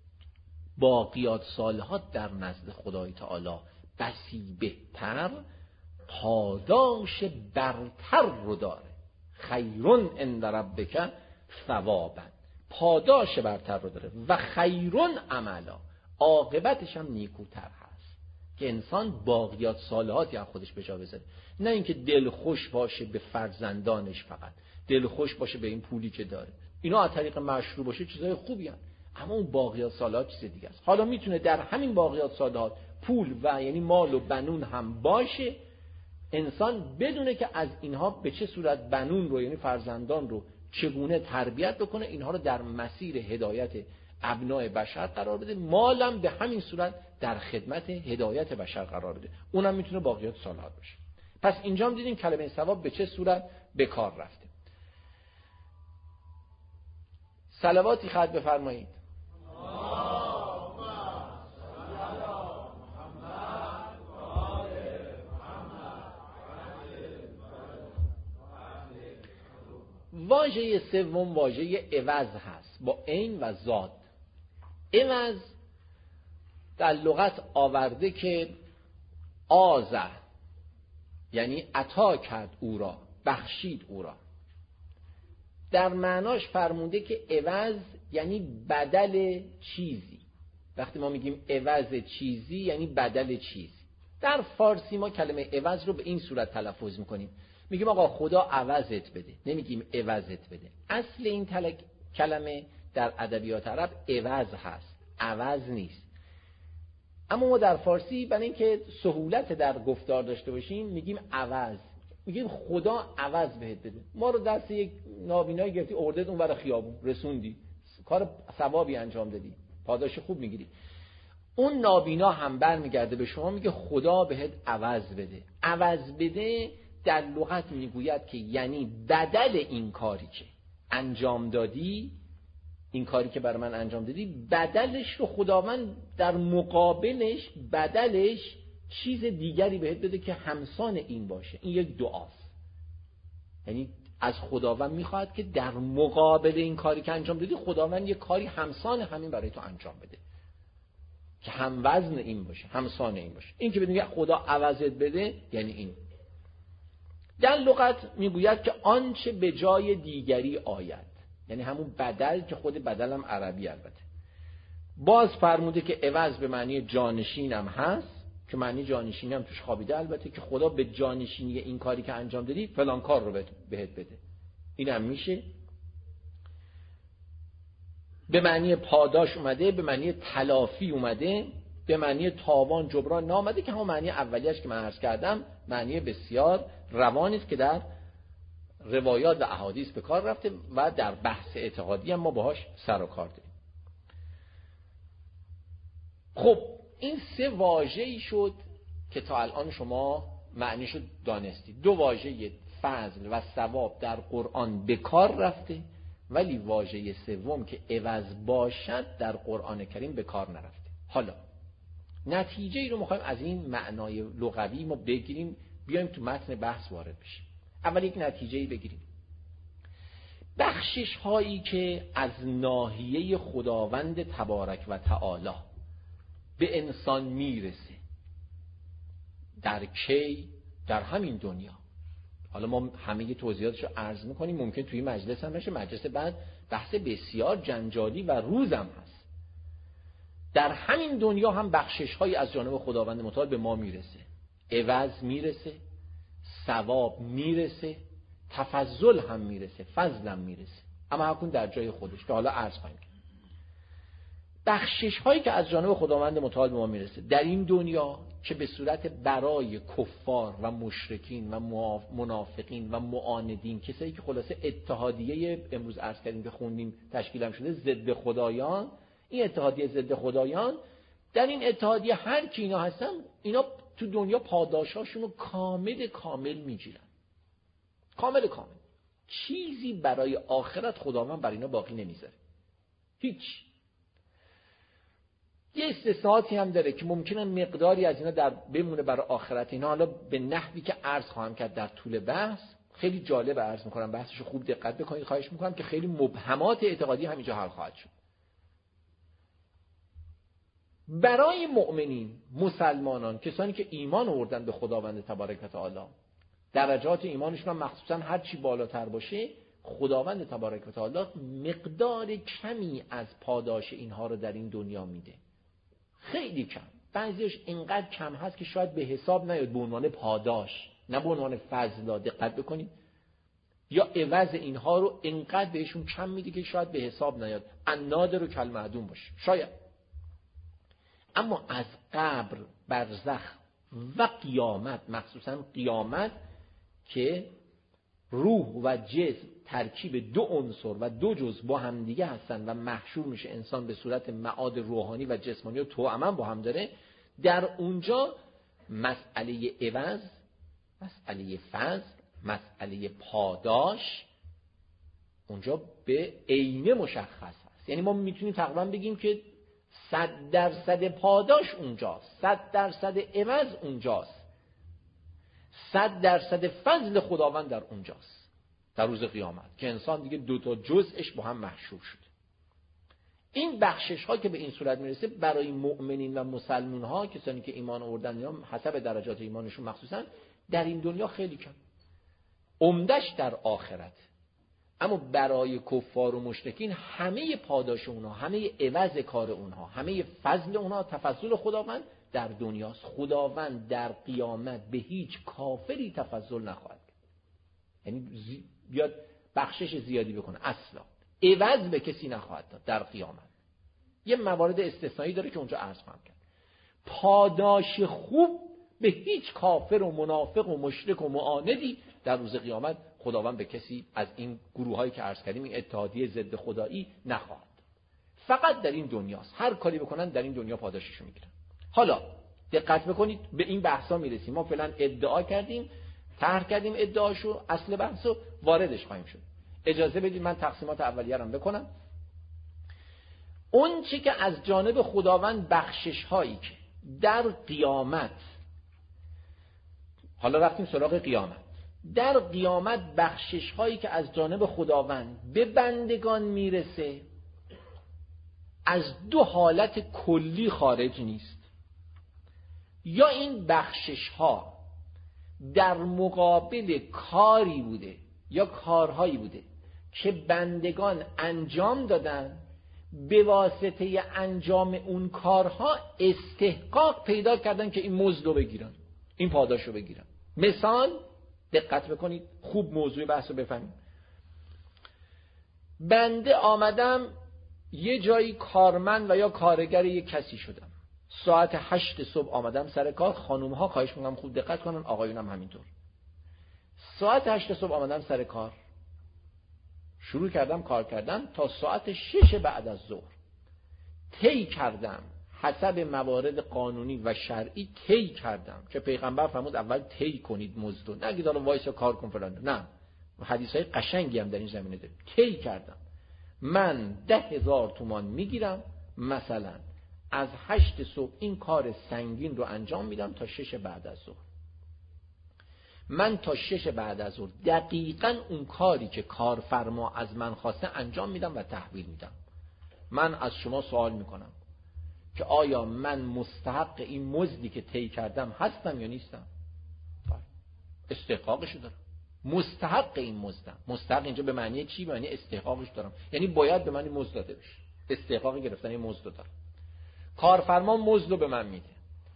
باقیات صالحات در نزد خدای تعالی بسی بهتر، پاداش برتر رو داره. خیرون عند ربک ثوابا، پاداش برتر رو داره، و خیرون عملا، عاقبتش هم نیکوتر هست که انسان باقیات صالحاتی هم خودش به جا بذاره، نه اینکه دل خوش باشه به فرزندانش، فقط دل خوش باشه به این پولی که داره. اینا از طریق مشروع باشه چیزای خوبی هست، اما اون باقیات صالحات چیز دیگه است. حالا میتونه در همین باقیات صالحات پول و یعنی مال و بنون هم باشه، انسان بدونه که از اینها به چه صورت بنون رو یعنی فرزندان رو چگونه تربیت بکنه، اینها رو در مسیر هدایت ابناء بشر قرار بده، مالم به همین صورت در خدمت هدایت بشر قرار بده، اونم میتونه باقیات صالحات باشه. پس اینجا هم دیدیم کلمه ثواب به چه صورت به کار رفته. صلواتی خط بفرمایید. واژه سوم واژه عوض هست با عین و زاد. عوض در لغت آورده که آزه، یعنی عطا کرد او را، بخشید او را. در معناش فرموده که عوض یعنی بدل چیزی. وقتی ما میگیم عوض چیزی یعنی بدل چیزی. در فارسی ما کلمه عوض رو به این صورت تلفظ میکنیم، میگیم آقا خدا عوضت بده، نمیگیم عوضت بده. اصل این تلک... کلمه در ادبیات عرب عوض هست، عوض نیست. اما ما در فارسی برای اینکه سهولت در گفتار داشته باشیم میگیم عوض، میگیم خدا عوض بهت بده. ما رو دست یک نابینایی گرفتی آوردت اون ور خیابون رسوندی، کار ثوابی انجام دادی، پاداش خوب میگیری. اون نابینا هم برمیگرده به شما میگه خدا بهت عوض بده. عوض بده در لغت میگوید که یعنی بدل این کاری که انجام دادی، این کاری که برای من انجام دادی، بدلش رو خداوند در مقابلش بدلش چیز دیگری بهت بده که همسان این باشه. این یک دعاست. یعنی از خداوند میخواد که در مقابل این کاری که انجام دادی خداوند یک کاری همسان همین برای تو انجام بده که هم وزن این باشه، همسان این باشه. این که بدونی خدا عوضت بده یعنی این. در لغت میگوید که آنچه به جای دیگری آید، یعنی همون بدل که خود بدل هم عربی البته. باز فرموده که عوض به معنی جانشین هم هست که معنی جانشینی هم توش خوابیده البته، که خدا به جانشینی این کاری که انجام دادی فلان کار رو بهت بده. این هم میشه. به معنی پاداش اومده، به معنی تلافی اومده، به معنی تاوان جبران نامده که همون معنی اولیش که من عرض کردم معنی بسیار روانی است که در روایات و احادیث به کار رفته و در بحث اعتقادی هم ما باهاش سر و کار داریم. خب این سه واژه‌ای شد که تا الان شما معنیشو دانستید. دو واژه فضل و ثواب در قرآن به کار رفته، ولی واژه سوم که عوض باشد در قرآن کریم به کار نرفته. حالا نتیجه ای رو میخوایم از این معنای لغوی ما بگیریم، بیایم تو متن بحث وارد بشیم. اول یک نتیجه ای بگیریم. بخشش هایی که از ناحیه خداوند تبارک و تعالی به انسان میرسه، در کی؟ در همین دنیا. حالا ما همه توضیحاتش رو عرض میکنیم، ممکن توی مجلس هم بشه، مجلس بعد بحث بسیار جنجالی و روزم هست. در همین دنیا هم بخشش هایی از جانب خداوند متعال به ما میرسه، عوض میرسه، ثواب میرسه، تفضل هم میرسه، فضل هم میرسه، اما همون در جای خودش که حالا عرض خواهیم. بخشش هایی که از جانب خداوند متعال به ما میرسه در این دنیا که به صورت برای کفار و مشرکین و منافقین و معاندین، کسایی که خلاصه اتحادیه امروز عرض کردیم که خوندیم تشکیل هم شده ضد خدایان، این اتحادیه ضد خدایان، در این اتحادیه هر کی اینا هستن، اینا تو دنیا پاداشاشون رو کامل کامل میگیرن، کامل کامل. چیزی برای آخرت خداوند بر اینا باقی نمیذاره، هیچ. یه استثناءاتی هم داره که ممکنه مقداری از اینا در بمونه برای آخرت. اینا حالا به نحوی که عرض خواهم کرد در طول بحث، خیلی جالب عرض میکنم، بحثشو خوب دقت بکنید، خواهش میکنم که خیلی مبهمات اعتقادی همینجا حل خواهد شد. برای مؤمنین، مسلمانان، کسانی که ایمان آوردن به خداوند تبارک و تعالی، درجات ایمانشون هم مخصوصا هر چی بالاتر باشه، خداوند تبارک و تعالی مقدار کمی از پاداش اینها رو در این دنیا میده، خیلی کم. بعضیش اینقدر کم هست که شاید به حساب نیاد به عنوان پاداش، نه به عنوان فضل. دقت بکنید، یا عوض اینها رو اینقدر بهشون کم میده که شاید به حساب نیاد، النادر و کالمعدوم باشه شاید. اما از قبر، برزخ و قیامت، مخصوصا قیامت که روح و جسم ترکیب دو عنصر و دو جزء با هم دیگه هستن و محشور میشه انسان به صورت معاد روحانی و جسمانی و توأم با هم داره، در اونجا مسئله عوض، مسئله فضل، مسئله پاداش اونجا به عینه مشخص هست. یعنی ما میتونیم تقریبا بگیم که صد درصد پاداش اونجاست، صد درصد عوض اونجاست، صد درصد فضل خداوند در اونجاست در روز قیامت که انسان دیگه دو تا جزءش با هم محشور شده. این بخشش ها که به این صورت میرسه برای مؤمنین و مسلمون ها، کسانی که ایمان آوردن یا حسب درجات ایمانشون مخصوصا، در این دنیا خیلی کم، عمدش در آخرت. اما برای کفار و مشرکین همه پاداش اونها، همه عوض کار اونها، همه فضل اونها، تفضل خداوند در دنیاست. خداوند در قیامت به هیچ کافری تفضل نخواهد، یعنی زی... بیاد بخشش زیادی بکنه، اصلا. عوض به کسی نخواهد داد در قیامت. یه موارد استثنایی داره که اونجا عرض خواهم کرد. پاداش خوب به هیچ کافر و منافق و مشرک و معاندی در روز قیامت خداوند به کسی از این گروهایی که عرض کردیم، این اتحادیه ضد خدایی، نخواهد. فقط در این دنیاست. هر کاری بکنن در این دنیا پاداششو میگیرن. حالا دقت بکنید، به این بحثا میرسیم. ما فعلا ادعا کردیم، طرح کردیم ادعاشو، اصل بحثو واردش خواهیم شد. اجازه بدید من تقسیمات اولیه رو بکنم. اون چی که از جانب خداوند بخشش هایی که در قیامت، حالا رفتیم سراغ قیامت، در قیامت بخشش هایی که از جانب خداوند به بندگان میرسه از دو حالت کلی خارج نیست. یا این بخشش ها در مقابل کاری بوده یا کارهایی بوده که بندگان انجام دادن، به واسطه انجام اون کارها استحقاق پیدا کردن که این مزد رو بگیرن، این پاداش رو بگیرن. مثال، دقت بکنید خوب موضوع بحث رو بفهمید. بنده آمدم یه جایی کارمند و یا کارگر یک کسی شدم، ساعت هشت صبح آمدم سر کار. خانوم ها خواهش میکنم خوب دقت کنن، آقایون هم همینطور. ساعت هشت صبح آمدم سر کار، شروع کردم کار کردن تا ساعت شش بعد از ظهر. طی کردم حسب موارد قانونی و شرعی، طی کردم که پیغمبر فرمود اول طی کنید مزدو، نگید حالا وایسا کار کن فلان. نه، حدیثای قشنگی هم در این زمینه داره. طی کردم من ده هزار تومان میگیرم، مثلا از هشت صبح این کار سنگین رو انجام میدم تا شش بعد از ظهر. من تا شش بعد از ظهر دقیقاً اون کاری که کارفرما از من خواسته انجام میدم و تحویل میدم. من از شما سوال میکنم که آیا من مستحق این مزدی که طی کردم هستم یا نیستم؟ استحقاقشو دارم، مستحق این مزدم. مستحق اینجا به معنی چی؟ به معنی استحقاقش دارم، یعنی باید به من این مزد داده بشه. استحقاق گرفتن این مزد دارم. کارفرما مزد رو به من میده.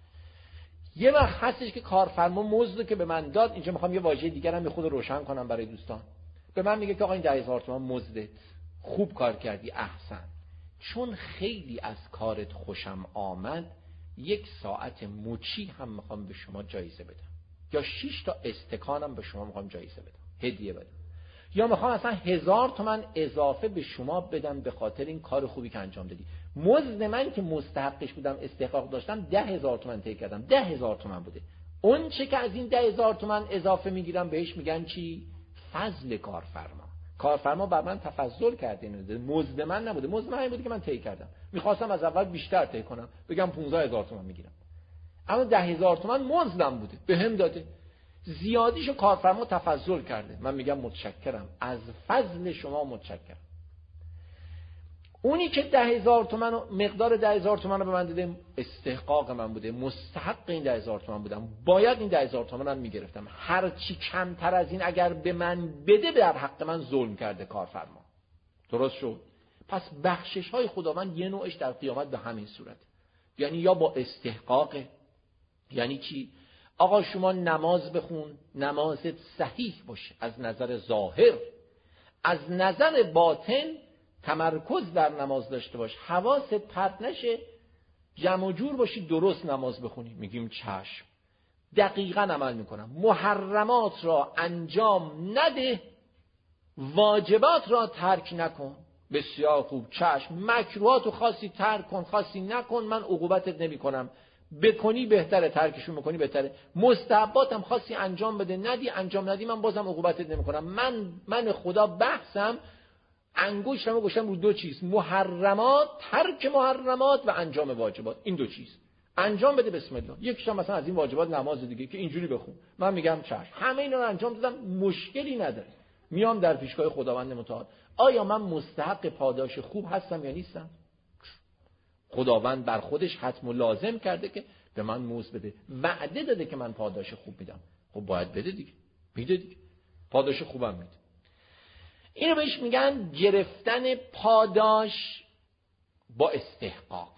یه وقت هستش که کارفرما مزد رو که به من داد، اینجا میخوام یه واژه دیگر هم به خود روشن کنم برای دوستان. به من میگه که آقا این ده هزار تومان مزدت، خوب کار کردی، احسن. چون خیلی از کارت خوشم آمد، یک ساعت مچی هم میخوام به شما جایزه بدم، یا شش تا استکانم به شما میخوام جایزه بدم، هدیه بدم، یا میخوام اصلا هزار تومن اضافه به شما بدم به خاطر این کار خوبی که انجام دادی. مزد من که مستحقش بودم، استحقاق داشتم، ده هزار تومن طی کردم، ده هزار تومن بوده. اون چه که از این ده هزار تومن اضافه میگیرم بهش میگن چی؟ فضل کارفرما. کارفرما بر من تفضل کرده، اینو مزد من نبوده، مزد من بوده که من طی کردم. میخواستم از اول بیشتر طی کنم، بگم پانزده هزار تومن میگیرم، اما ده هزار تومن مزدم بوده، بهم داده. زیادیشو کارفرما تفضل کرده، من میگم متشکرم، از فضل شما متشکرم. اونی که ده هزار تومن مقدار ده هزار تومن رو به من داده، استحقاق من بوده، مستحق این ده هزار تومن بودم، باید این ده هزار تومن هم میگرفتم. هر چی کمتر از این اگر به من بده، در حق من ظلم کرده کارفرما. درست شد؟ پس بخشش های خداوند یه نوعش در قیامت به همین صورت، یعنی یا با استحقاق. یعنی چی؟ آقا شما نماز بخون، نمازت صحیح باشه از نظر ظاهر، از نظر باطن تمرکز در نماز داشته باش، حواست پرت نشه، جمع و جور باشی، درست نماز بخونی. میگیم چشم، دقیقاً عمل میکنم. محرمات را انجام نده، واجبات را ترک نکن. بسیار خوب، چشم. مکروهات رو خاصی ترک کن، خاصی نکن، من عقوبتت نمی کنم. بکنی بهتره، ترکشون بکنی بهتره. مستحباتم خاصی انجام بده، ندی انجام ندی، من بازم عقوبتت نمی کنم. من من خدا بحثم انگشتمو گوشم رو دو چیز: محرمات، ترک محرمات و انجام واجبات. این دو چیز انجام بده، بسم الله. یکیش هم مثلا از این واجبات نماز دیگه که اینجوری بخون، من میگم چشم، همه اینا رو انجام دادم، مشکلی نداره. میام در پیشگاه خداوند متعال، آیا من مستحق پاداش خوب هستم یا نیستم؟ خداوند بر خودش حتم و لازم کرده که به من مزد بده، وعده داده که من پاداش خوب میدم، خب باید بده دیگه، میده دیگه، پاداش خوبم میده. اینو بهش میگن گرفتن پاداش با استحقاق.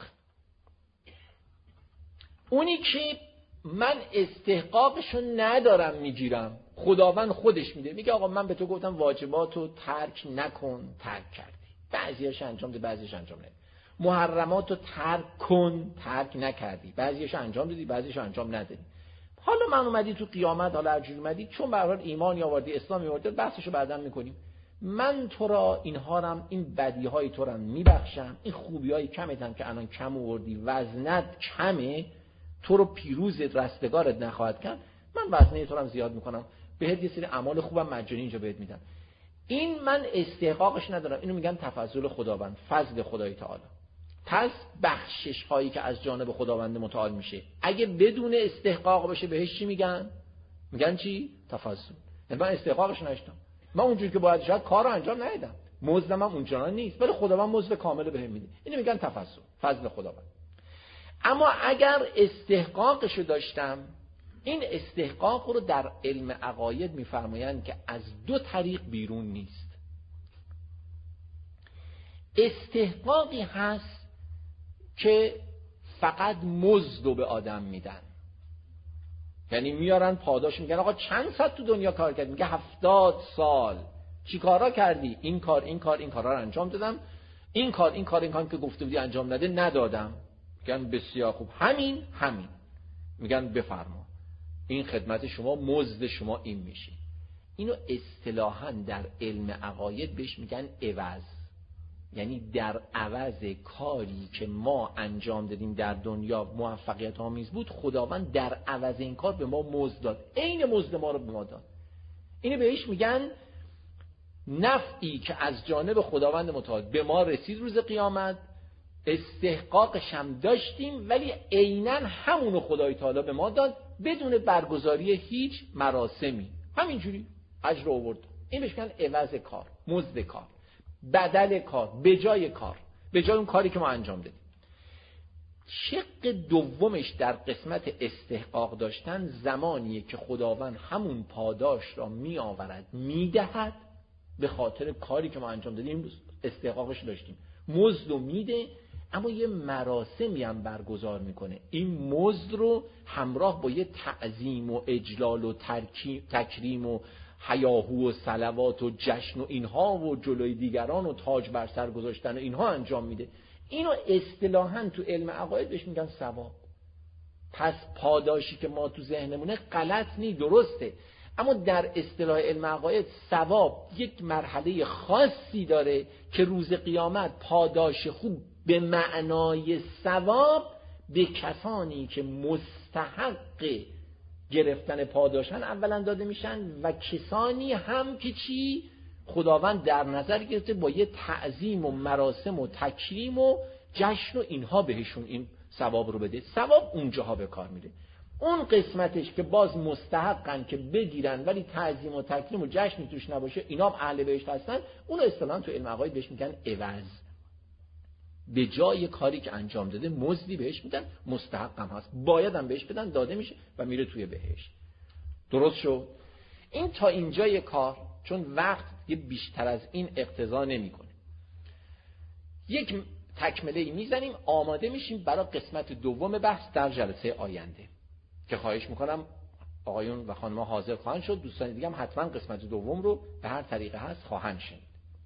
اونی که من استحقاقشو ندارم میگیرم، خداوند خودش میده، میگه آقا من به تو گفتم واجباتو ترک نکن، ترک کردی. بعضیاش انجام ده، بعضیش انجام نده. محرمات رو ترک کن، ترک نکردی، بعضیش انجام دادی، بعضیش انجام ندادی. حالا من اومدی تو قیامت، حالا هرجوری اومدی، چون به هر حال ایمان آوردی، اسلام آوردی، بحثشو بعداً میکنیم. من تو را اینها رم، این بدیهای تو را میبخشم، این خوبیای کمت هم که الان کم آوردی، وزنت کمه، تو رو پیروزت رستگارت نخواهد کرد، من وزنه تو را زیاد میکنم، بهت یه سری اعمال خوبم مجانی اینجا بهت میدم. این من استحقاقش ندارم، اینو میگن تفضل خداوند، فضل خدای تعالی. پس بخشش هایی که از جانب خداوند متعال میشه اگه بدون استحقاق بشه بهش چی میگن؟ میگن چی؟ تفضل. من استحقاقش نشدم، من اونجوری که باید شاید کارو انجام ندادم، مزدم هم اونجوری نیست، ولی خداوند مزد کامل بهم میده، اینو میگن تفضل، فضل خداوند. اما اگر استحقاقشو داشتم، این استحقاق رو در علم عقاید میفرمایند که از دو طریق بیرون نیست. استحقاقی هست که فقط مزد رو به آدم میدن، یعنی میارن پاداش، میگن آقا چند ساعت تو دنیا کار کردی؟ میگه هفتاد سال. چی کارا کردی؟ این کار این کار این کارا رو انجام دادم، این کار این کار این کار که گفته بودی انجام نده ندادم. میگن بسیار خوب، همین همین. میگن بفرما، این خدمت شما، مزد شما این میشه. اینو اصطلاحاً در علم عقاید بهش میگن عوض، یعنی در عوض کاری که ما انجام دادیم در دنیا موفقیت آمیز بود، خداوند در عوض این کار به ما مزد داد، عین مزد ما رو به ما داد. اینو بهش میگن نفعی که از جانب خداوند متعال به ما رسید روز قیامت، استحقاقش هم داشتیم ولی عیناً همونو خدای تعالی به ما داد بدون برگزاری هیچ مراسمی، همینجوری اجر آورد. این بهش میگن عوض کار، مزد کار، بدل کار، به جای کار، به جای اون کاری که ما انجام دادیم. شق دومش در قسمت استحقاق داشتن زمانیه که خداوند همون پاداش را می آورد می دهد به خاطر کاری که ما انجام دادیم، استحقاقش داشتیم، مزد رو میده، اما یه مراسمی هم برگزار میکنه. این مزد رو همراه با یه تعظیم و اجلال و تکریم و هیاهو و صلوات و جشن و اینها و جلوی دیگران و تاج بر سر گذاشتن و اینها انجام میده. اینو اصطلاحاً تو علم عقاید بهش میگن ثواب. پس پاداشی که ما تو ذهنمونه غلط نی، درسته، اما در اصطلاح علم عقاید ثواب یک مرحله خاصی داره که روز قیامت پاداش خوب به معنای ثواب به کسانی که مستحق گرفتن پاداشن اولا داده میشن و کسانی هم که چی خداوند در نظر گرفته با یه تعظیم و مراسم و تکریم و جشن و اینها بهشون این ثواب رو بده. ثواب اونجاها به کار میره. اون قسمتش که باز مستحقن که بگیرن ولی تعظیم و تکریم و جشن توش نباشه، اینا هم اهل بهشت هستن، اون اصطلاحاً تو علم عقاید بهش میگن عوض. به جای کاری که انجام داده مزدی بهش میدن، مستحق هم هست، باید هم بهش بدن، داده میشه و میره توی بهشت. درست شد؟ این تا اینجای کار، چون وقت یه بیشتر از این اقتضا نمیکنه. یک تکمله میزنیم، آماده میشیم برای قسمت دوم بحث در جلسه آینده که خواهش میکنم آقایون و خانم‌ها حاضر خواهند شد. دوستان دیگه هم حتما قسمت دوم رو به هر طریقه هست خواهند شنید.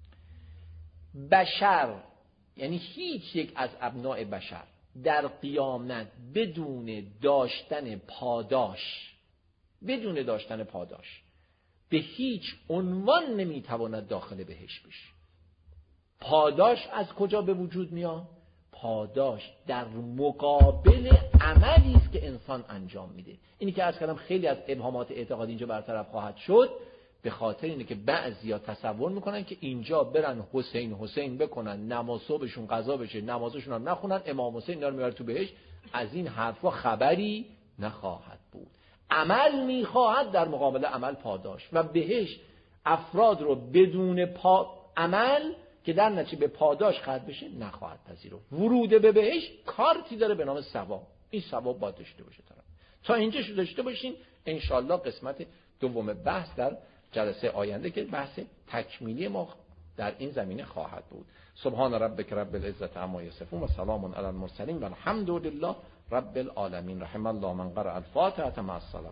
بشر، یعنی هیچ یک از ابناء بشر در قیامت بدون داشتن پاداش بدون داشتن پاداش به هیچ عنوان نمیتواند داخل بهشت بشه. پاداش از کجا به وجود میاد؟ پاداش در مقابل عملی است که انسان انجام میده. اینی که عرض کردم خیلی از ابهامات اعتقادی اینجا برطرف خواهد شد، به خاطر اینه که بعضیا تصور میکنن که اینجا برن حسین حسین بکنن، نماز صبحشون قضا بشه، نمازشون هم نخونن، امام حسین اینا رو میاره تو بهشت. از این حرفا خبری نخواهد بود. عمل میخواهد در مقابل عمل پاداش، و بهشت افراد رو بدون پا عمل که در نتیجه به پاداش ختم بشه نخواهد پذیرفت. ورود به بهشت کارتی داره به نام ثواب. این ثواب باید داشته باشه. تا اینجا شو داشته باشین. انشالله قسمت دوم بحث در جلسه آینده که بحث تکمیلی ما در این زمینه خواهد بود. سبحان ربک رب العزت عما یصفون و سلام علی المرسلین و الحمد لله رب العالمین. رحم الله من قرأ الفاتحه مع الصلوات.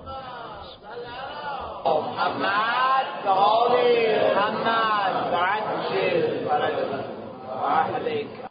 محمد محمد وأهلك